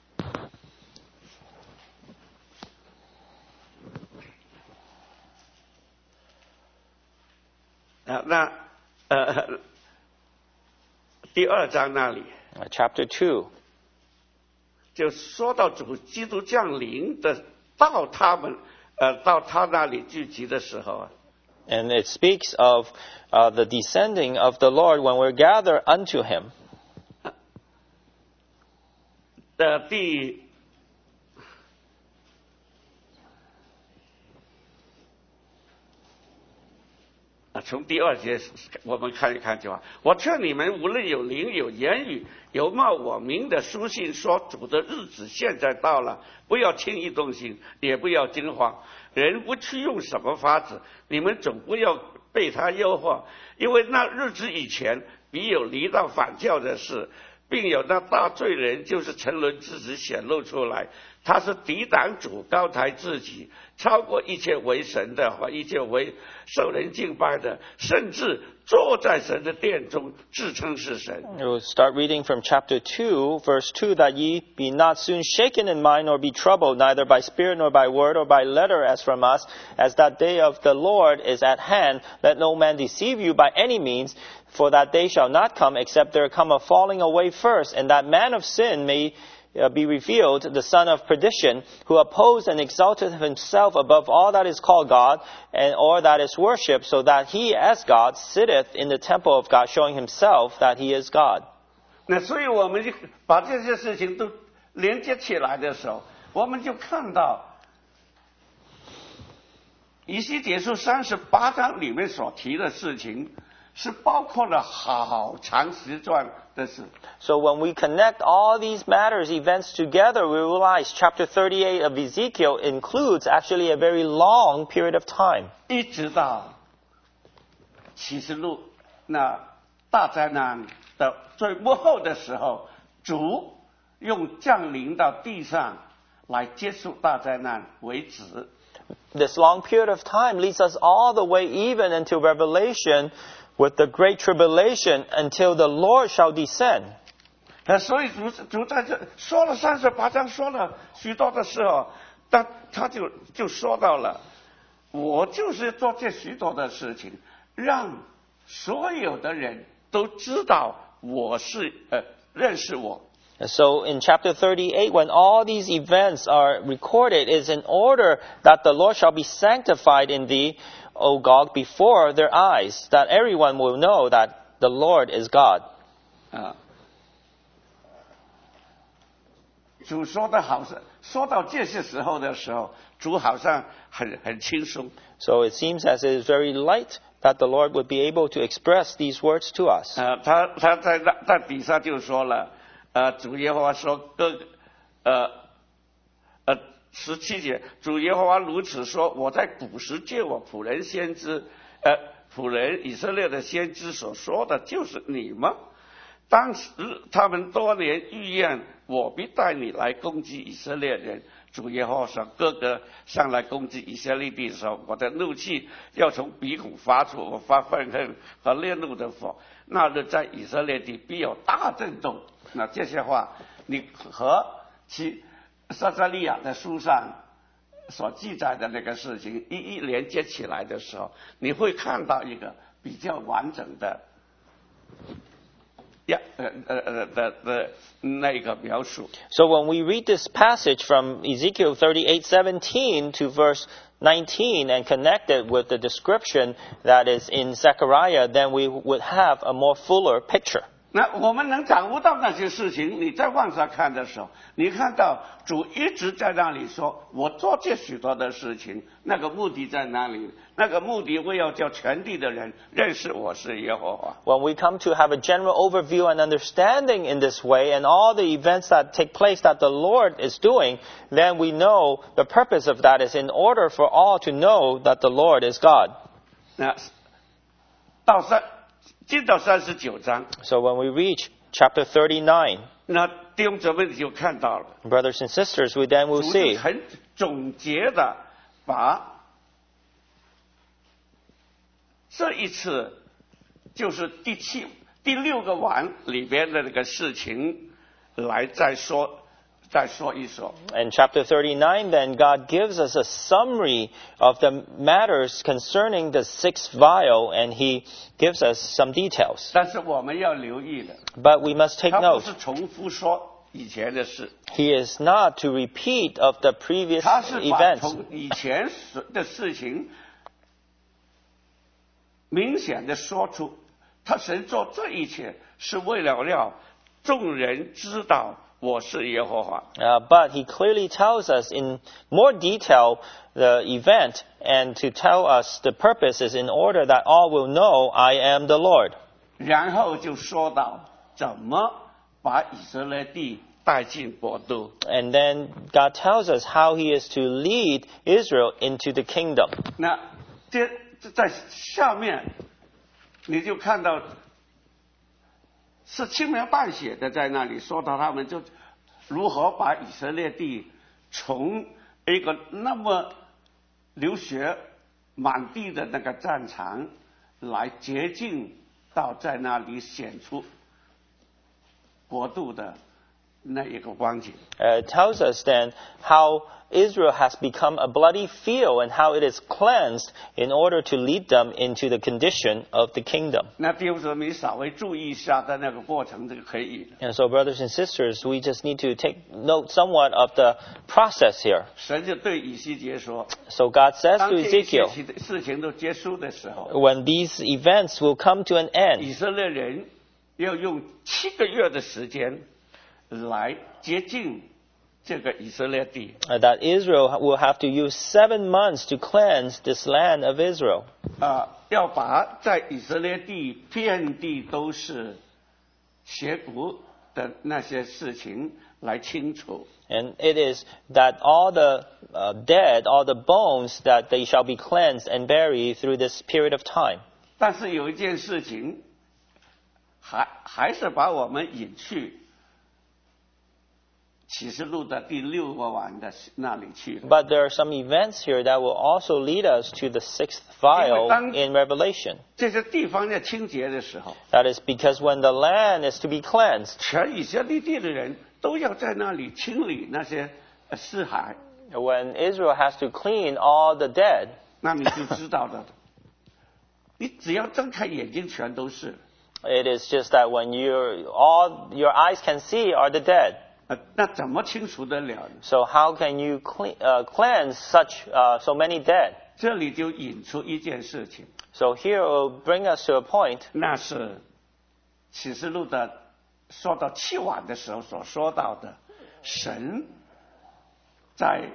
Speaker 1: 啊，那呃，第二章那里
Speaker 2: Uh, chapter two.
Speaker 1: 就说到主基督降临的到他们呃到他那里聚集的时候啊，
Speaker 2: And it speaks of uh, the descending of the Lord when we're gathered unto him.
Speaker 1: 的第啊，从第二节我们看一看就好。我劝你们，无论有灵、有言语、有冒我名的书信说主的日子现在到了，不要轻易动心，也不要惊慌。人不去用什么法子，你们总不要被他诱惑，因为那日子以前必有离道反教的事，并有那大罪人，就是沉沦之子显露出来。他是抵挡主，高抬自己，超过一切为神的和一切为受人敬拜的，甚至坐在神的殿中，自称是神。
Speaker 2: We'll start reading from chapter two, verse two, that ye be not soon shaken in mind, nor be troubled, neither by spirit, nor by word, or by letter as from us, as that day of the Lord is at hand. Let no man deceive you by any means, for that day shall not come, except there come a falling away first, and that man of sin may uh, be revealed, the son of perdition, who opposed and exalted himself above all that is called God, and or that is worshipped, so that he as God sitteth in the temple of God, showing himself that he is God.
Speaker 1: 那所以我们就把这些事情都连接起来的时候，我们就看到以西结书三十八章里面所提的事情，是包括了好长时段的事。
Speaker 2: So when we connect all these matters, events together, we realize chapter thirty-eight of Ezekiel includes actually a very long period of time.
Speaker 1: 一直到启示录那大灾难的最末后的时候，主用降临到地上来结束大灾难为止。
Speaker 2: This long period of time leads us all the way even into Revelation with the great tribulation until the Lord shall descend.
Speaker 1: 呃，所以主主在这说了三十八章，说了许多的时候，但他就就说到了，我就是做这许多的事情，让所有的人都知道我是呃认识我。
Speaker 2: So in chapter thirty-eight, when all these events are recorded, is in order that the Lord shall be sanctified in thee, O God, before their eyes, that everyone will know that the Lord is God.
Speaker 1: 啊，主说的好是说到这些时候的时候，主好像很很轻松。
Speaker 2: So it seems as it is very light that the Lord would be able to express these words to us.
Speaker 1: 呃，他他在在底下就说了。呃，主耶和华说各，呃，呃，十七节，主耶和华如此说：我在古时借我仆人先知，呃，仆人以色列的先知所说的，就是你们。当时他们多年预言，我必带你来攻击以色列人。主耶和华说：各个上来攻击以色列地的时候，我的怒气要从鼻孔发出，我发愤恨和烈怒的火。那日在以色列地必有大震动。那这些话，你和其撒迦利亚的书上所记载的那个事情一一连接起来的时候，你会看到一个比较完整的呀呃呃呃的的那个描述。
Speaker 2: So when we read this passage from Ezekiel thirty-eight seventeen to verse nineteen and connect it with the description that is in Zechariah, then we would have a more fuller picture.
Speaker 1: 那我们能掌握到那些事情，你再往下看的时候，你看到主一直在那里说，我做这许多的事情，那个目的在哪里？那个目的为要叫全地的人认识我是耶和华。
Speaker 2: When we come to have a general overview and understanding in this way, and all the events that take place that the Lord is doing, then we know the purpose of that is in order for all to know that the Lord is God.
Speaker 1: 那到三。进到三十九章
Speaker 2: So when we reach chapter thirty-nine,
Speaker 1: 那弟兄姊妹就看到了
Speaker 2: brothers and sisters, we then will
Speaker 1: 主
Speaker 2: see
Speaker 1: 就很总结的把这一次就是第七第六个王里边的那个事情来再说再说一说。
Speaker 2: In chapter thirty-nine, then God gives us a summary of the matters concerning the sixth vial, and He gives us some details.
Speaker 1: 但是我们要留意的，
Speaker 2: But we must take
Speaker 1: 他不
Speaker 2: note.
Speaker 1: 是重复说以前的事，
Speaker 2: He is not to repeat of the previous
Speaker 1: 他是把
Speaker 2: events.
Speaker 1: 从以前的事情明显的说出，他神做这一切是为了让众人知道我是耶和华。
Speaker 2: Uh, but He clearly tells us in more detail the event, and to tell us the purpose is in order that all will know I am the Lord.
Speaker 1: 然后就说到怎么把以色列地带进国度。
Speaker 2: And then God tells us how He is to lead Israel into the kingdom.
Speaker 1: 那这在下面你就看到是轻描淡写的在那里说到他们就如何把以色列地从一个那么流血满地的那个战场来洁净到在那里显出国度的那一个光景。
Speaker 2: Uh, it tells us then how Israel has become a bloody field and how it is cleansed in order to lead them into the condition of the kingdom.
Speaker 1: 那弟兄姊妹稍微注意一下的那个过程就可以了。
Speaker 2: And so, brothers and sisters, we just need to take note somewhat of the process here.
Speaker 1: 神就对以西结说，
Speaker 2: So God says
Speaker 1: 当
Speaker 2: to
Speaker 1: 这一切
Speaker 2: Ezekiel,
Speaker 1: 事情都结束的时候，
Speaker 2: when these events will come to an
Speaker 1: 以
Speaker 2: end,
Speaker 1: 色列人要用七个月的时间来洁净这个以色列地。
Speaker 2: Uh, that Israel will have to use seven months to cleanse this land of Israel.
Speaker 1: 啊，要把在以色列地遍地都是血骨的那些事情来清除。
Speaker 2: And it is that all the uh, dead, all the bones, that they shall be cleansed and buried through this period of time.
Speaker 1: 但是有一件事情，还还是把我们引去启示录的第六个晚的那里去了。
Speaker 2: But there are some events here that will also lead us to the sixth vial in Revelation.
Speaker 1: 这些地方要清洁的时候，
Speaker 2: That is because when the land is to be cleansed,
Speaker 1: 全以色列地的人都要在那里清理那些呃尸骸，
Speaker 2: when Israel has to clean all the dead,
Speaker 1: 那你就知道了。你只要睁开眼睛，全都是。
Speaker 2: it is just that when you're, all your eyes can see are the dead.
Speaker 1: 呃，那怎么清除得了呢？
Speaker 2: So how can you cle- uh, cleanse such uh, so many dead?
Speaker 1: 这里就引出一件事情，
Speaker 2: So here it will bring us to a point.
Speaker 1: 那是启示录的说到七晚的时候所说到的，神在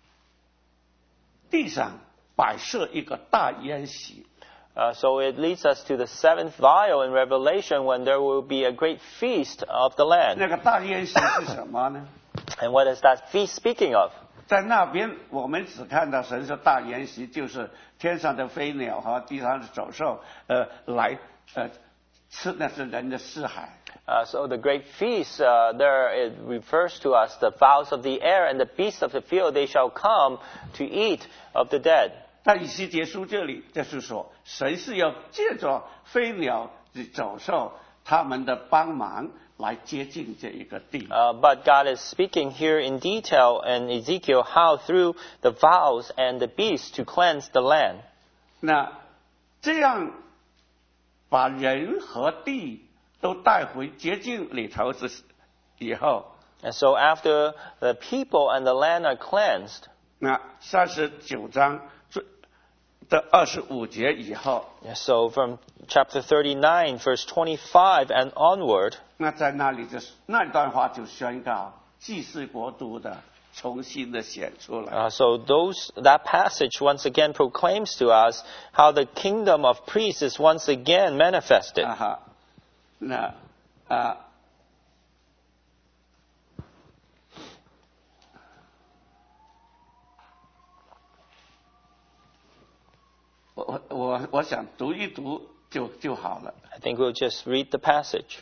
Speaker 1: 地上摆设一个大筵席。
Speaker 2: Uh, so it leads us to the seventh vial in Revelation, when there will be a great feast of the land.
Speaker 1: 那个大宴席是什么呢？
Speaker 2: And what is that feast speaking of?
Speaker 1: 在那边我们只看到神说大筵席就是天上的飞鸟和地上的走兽，呃，来呃吃那是人的尸骸。
Speaker 2: Uh, so the great feast, uh, there it refers to us the fowls of the air and the beasts of the field, they shall come to eat of the dead.
Speaker 1: 在以西结书这里就是说，神是要借着飞鸟、走兽他们的帮忙来接近这一个地。
Speaker 2: Uh, but God is speaking here in detail in Ezekiel how through the fowls and the beasts to cleanse the land.
Speaker 1: 那这样把人和地都带回洁净里头之以后，
Speaker 2: And so after the people and the land are cleansed,
Speaker 1: 那三十九章最的二十五节以后，
Speaker 2: so from chapter thirty-nine, verse twenty-five and onward,
Speaker 1: 那在那里就那段话就宣告祭祀国度的重新的显出来。
Speaker 2: uh, so those that passage once again proclaims to us how the kingdom of priests is once again manifested.
Speaker 1: 啊哈，那啊。我我我我想读一读就就好了。
Speaker 2: I think we'll just read the passage.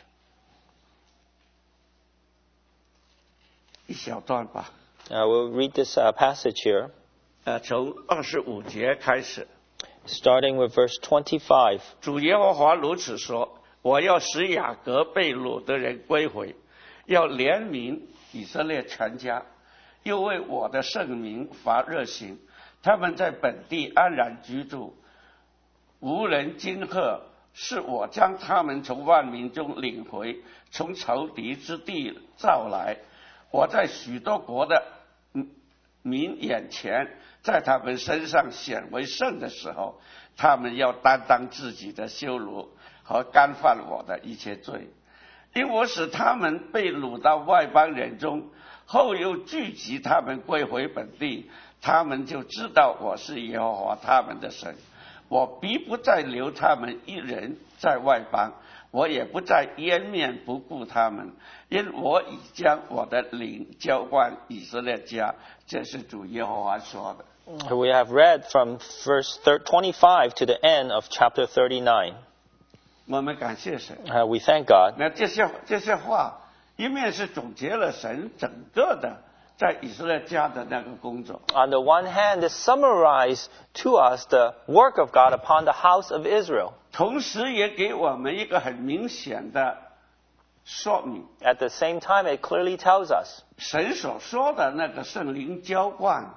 Speaker 1: 一小段吧，
Speaker 2: Uh, we'll read this uh, passage here,
Speaker 1: 呃，从二十五节开始。
Speaker 2: starting with verse twenty-five.
Speaker 1: 主耶和华如此说：我要使雅各被掳的人归回，要怜悯以色列全家，又为我的圣名发热心。他们在本地安然居住，无人惊吓，是我将他们从万民中领回，从仇敌之地召来。我在许多国的民眼前，在他们身上显为圣的时候，他们要担当自己的羞辱和干犯我的一切罪。因我使他们被掳到外邦人中，后又聚集他们归回本地，他们就知道我是耶和华他们的神。我必不再留他们一人在外邦，我也不再掩面不顾他们，因我已将我的灵浇灌以色列家。这是主耶和华说的。
Speaker 2: We have read from verse twenty-five to the end of chapter thirty-nine.
Speaker 1: 我们感谢神。
Speaker 2: Uh, we thank God.
Speaker 1: 那这些这些话，一面是总结了神整个的在以色列家的那个工作，
Speaker 2: On the one hand, this summarizes to us the work of God upon the house of Israel.
Speaker 1: 同时也给我们一个很明显的说明。
Speaker 2: At the same time, it clearly tells us
Speaker 1: 神所说的那个圣灵浇灌，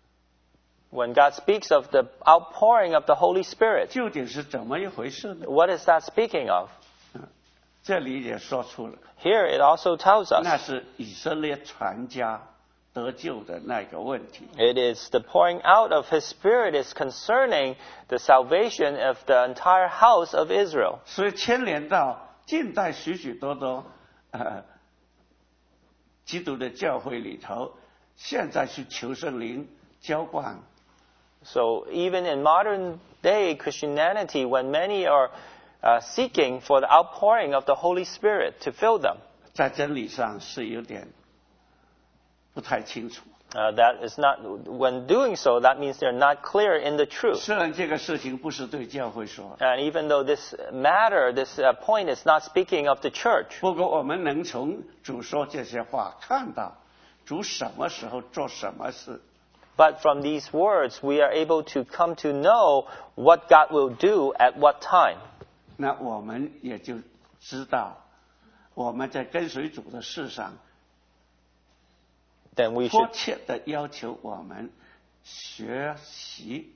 Speaker 2: when God speaks of the outpouring of the Holy Spirit,
Speaker 1: 究竟是怎么一回事呢？
Speaker 2: what is that speaking of?
Speaker 1: 这里也说出了，
Speaker 2: Here it also tells
Speaker 1: 那
Speaker 2: us
Speaker 1: 是以色列全家得救的那个问题。
Speaker 2: it is the pouring out of His Spirit is concerning the salvation of the entire house of Israel.
Speaker 1: 所以牵连到近代许许多多呃基督的教会里头，现在是求圣灵浇灌。
Speaker 2: So even in modern day Christianity, when many are uh, seeking for the outpouring of the Holy Spirit to fill them,
Speaker 1: 在真理上是有点不太清楚。
Speaker 2: Uh, that is not, when doing so, that means they're not clear in the truth.
Speaker 1: 虽然这个事情不是对教会说，
Speaker 2: And even though this matter, this uh, point is not speaking of the church,
Speaker 1: 不过我们能从主说这些话看到主什么时候做什么事。
Speaker 2: but from these words, we are able to come to know what God will do at what time.
Speaker 1: 那我们也就知道我们在跟随主的事上
Speaker 2: Then we
Speaker 1: 迫
Speaker 2: should,
Speaker 1: 切的要求我们学习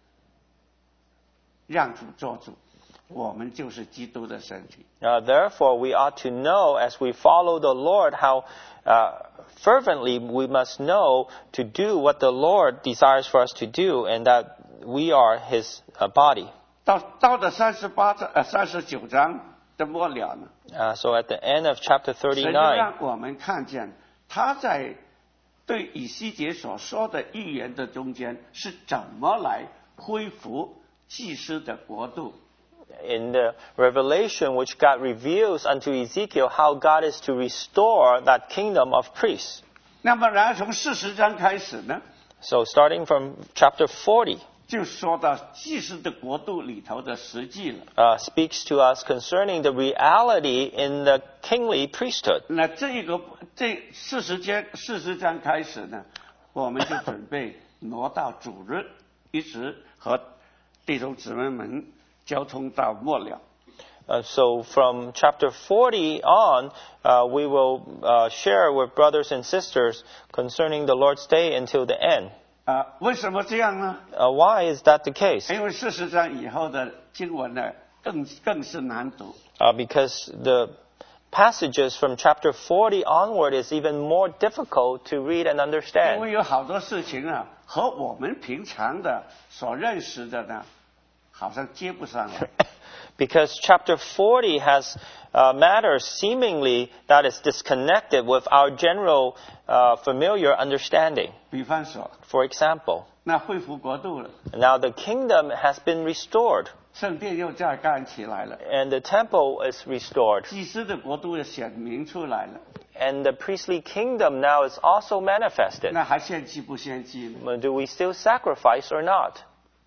Speaker 1: 让主做主，我们就是基督的身体。
Speaker 2: uh, therefore, we ought to know as we follow the Lord how uh, fervently we must know to do what the Lord desires for us to do, and that we are His uh, body.
Speaker 1: 到到了三十八章呃三十九章的末了呢，
Speaker 2: Uh, so at the end of chapter
Speaker 1: 神就
Speaker 2: thirty-nine,
Speaker 1: 让我们看见他在对以西结所说的预言的中间是怎么来恢复祭司的国度。
Speaker 2: in the revelation which God reveals unto Ezekiel how God is to restore that kingdom of priests.
Speaker 1: 那么，然后从四十章开始呢，
Speaker 2: So starting from chapter forty,
Speaker 1: 就说到祭司的国度里头的实际了。
Speaker 2: uh, speaks to us concerning the reality in the kingly priesthood.
Speaker 1: 那这个这四十章四十章开始呢，我们就准备挪到主日，一直和弟兄姊妹们交通到末了。
Speaker 2: Uh, so from chapter forty on, uh, we will uh, share with brothers and sisters concerning the Lord's Day until the end.
Speaker 1: 啊，为什么这样呢？
Speaker 2: Uh, why is that the case?
Speaker 1: 因为四十章以后的经文呢，更更是难读。
Speaker 2: Uh, because the passages from chapter forty onward is even more difficult to read and
Speaker 1: 因
Speaker 2: understand.
Speaker 1: 为有好多事情啊，和我们平常的所认识的呢，好像接不上来。
Speaker 2: Because chapter forty has uh, matters seemingly that is disconnected with our general uh, familiar understanding.
Speaker 1: 比方说，
Speaker 2: For example,
Speaker 1: 那恢复国度了，
Speaker 2: now the kingdom has been restored
Speaker 1: 圣殿又再干起来了，
Speaker 2: and the temple is restored
Speaker 1: 祭司的国度也显明出来了。
Speaker 2: and the priestly kingdom now is also manifested.
Speaker 1: 那还献祭不献祭呢？
Speaker 2: Do we still sacrifice or not?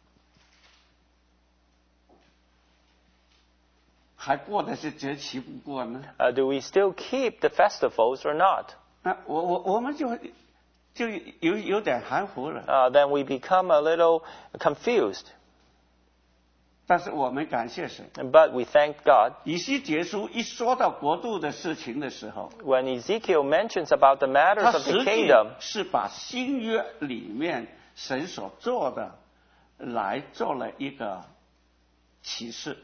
Speaker 1: 还过的是节期不过呢？
Speaker 2: Uh, do we still keep the festivals or not?
Speaker 1: 那我我我们就就有有点含糊了。
Speaker 2: Uh, then we become a little confused.
Speaker 1: 但是我们感谢神，
Speaker 2: But we thank God
Speaker 1: 以西结书一说到国度的事情的时候，
Speaker 2: when Ezekiel mentions about the matters
Speaker 1: 他
Speaker 2: of
Speaker 1: 实
Speaker 2: the
Speaker 1: 际
Speaker 2: kingdom.
Speaker 1: 是把新约里面神所做的来做了一个启示。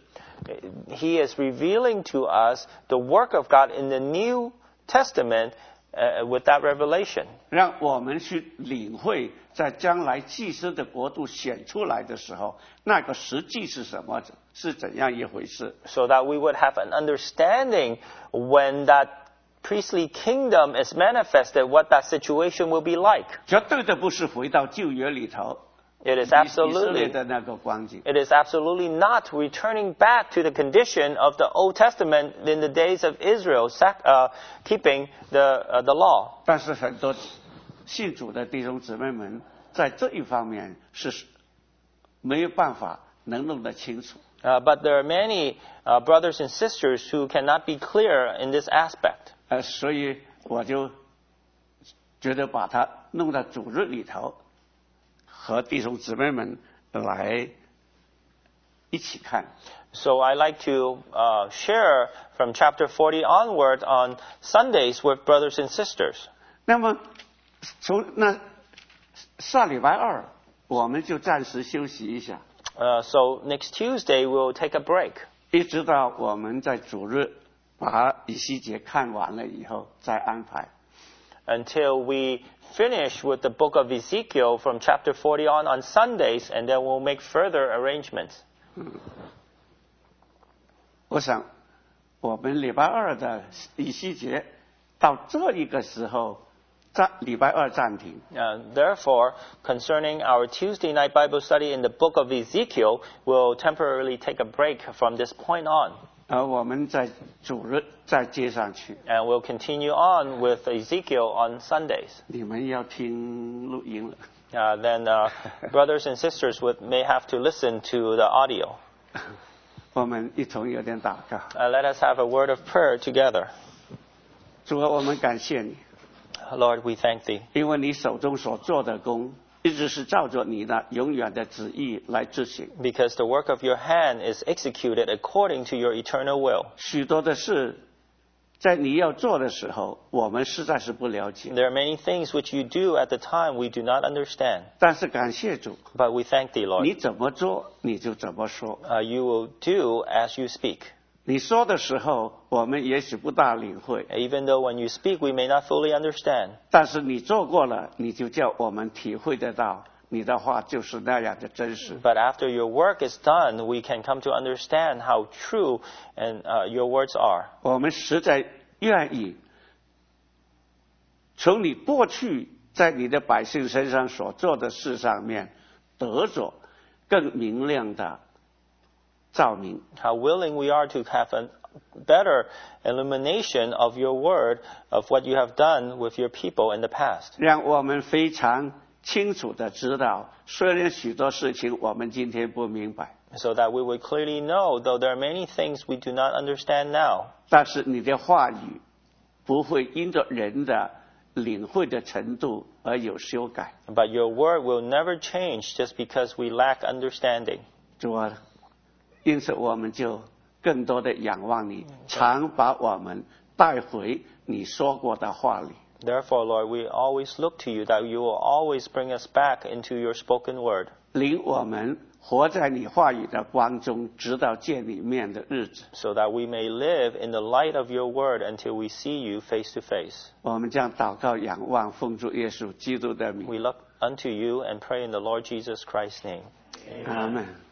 Speaker 2: He is revealing to us the work of God in the New Testament uh, with that revelation.
Speaker 1: 让我们去领会，在将来祭司的国度显出来的时候，那个实际是什么，是怎样一回事。
Speaker 2: So that we would have an understanding when that priestly kingdom is manifested, what that situation will be like.
Speaker 1: 绝对的不是回到旧约里头
Speaker 2: It is
Speaker 1: 以以色列
Speaker 2: absolutely,
Speaker 1: 的那个光景。
Speaker 2: it is absolutely not returning back to the condition of the Old Testament in the days of Israel, sac- uh, keeping the, uh, the law.
Speaker 1: 但是很多信主的弟兄姊妹们在这一方面是没有办法能弄得清楚。
Speaker 2: Uh, but there are many uh, brothers and sisters who cannot be clear in this aspect.
Speaker 1: 呃，所以我就觉得把它弄到主日里头，和弟兄姊妹们来一起看。
Speaker 2: So I like to uh, share from chapter forty onward on Sundays with brothers and sisters.
Speaker 1: 那么从那上礼拜二，我们就暂时休息一下，
Speaker 2: Uh, so next Tuesday we'll take a break
Speaker 1: 一直到我们在主日把以西结看完了以后再安排。
Speaker 2: until we finish with the book of Ezekiel from chapter forty on on Sundays, and then we'll make further arrangements.
Speaker 1: 我想，我们礼拜二的以西结到这一个时候，暂礼拜二暂停。
Speaker 2: Uh, therefore, concerning our Tuesday night Bible study in the book of Ezekiel, we'll temporarily take a break from this point on.
Speaker 1: 而我们在主日再接上去。
Speaker 2: And we'll continue on with Ezekiel on Sundays.
Speaker 1: 你们要听录音了。
Speaker 2: Uh, then uh, brothers and sisters would, may have to listen to the audio.
Speaker 1: 我们一同有点祷告。
Speaker 2: Uh, let us have a word of prayer together.
Speaker 1: 主啊，我们感谢你，
Speaker 2: Lord, we thank thee.
Speaker 1: 因为你手中所做的工，一直是照着你的永远的旨意来执行。
Speaker 2: Because the work of your hand is executed according to your eternal will.
Speaker 1: 许多的事，在你要做的时候，我们实在是不了解。
Speaker 2: There are many things which you do at the time we do not understand.
Speaker 1: 但是感谢主，
Speaker 2: But we thank thee, Lord.
Speaker 1: 你怎么做，你就怎么说。
Speaker 2: Uh, you will do as you speak.
Speaker 1: 你说的时候，我们也许不大领会，
Speaker 2: Even though when you speak we may not fully understand.
Speaker 1: 但是你做过了，你就叫我们体会得到，你的话就是那样的真实。
Speaker 2: But after your work is done, we can come to understand how true and uh, your words are.
Speaker 1: 我们实在愿意从你过去在你的百姓身上所做的事上面得着更明亮的照明。
Speaker 2: How willing we are to have a better illumination of your word, of what you have done with your people in the past.
Speaker 1: 让我们非常清楚的知道，虽然许多事情我们今天不明白，
Speaker 2: So that we would clearly know, though there are many things we do not understand now,
Speaker 1: 但是你的话语不会因着人的领会的程度而有修改。
Speaker 2: but your word will never change just because we lack understanding.
Speaker 1: 主啊，因此我们就更多的仰望你，常把我们带回你说过的话里。
Speaker 2: Therefore, Lord, we always look to you that you will always bring us back into your spoken word.
Speaker 1: 领我们活在你话语的光中，直到见你面的日子。
Speaker 2: So that we may live in the light of your word until we see you face to face.
Speaker 1: 我们将祷告仰望，奉主耶稣基督的名。
Speaker 2: We look unto you and pray in the Lord Jesus Christ's name.
Speaker 1: 阿门。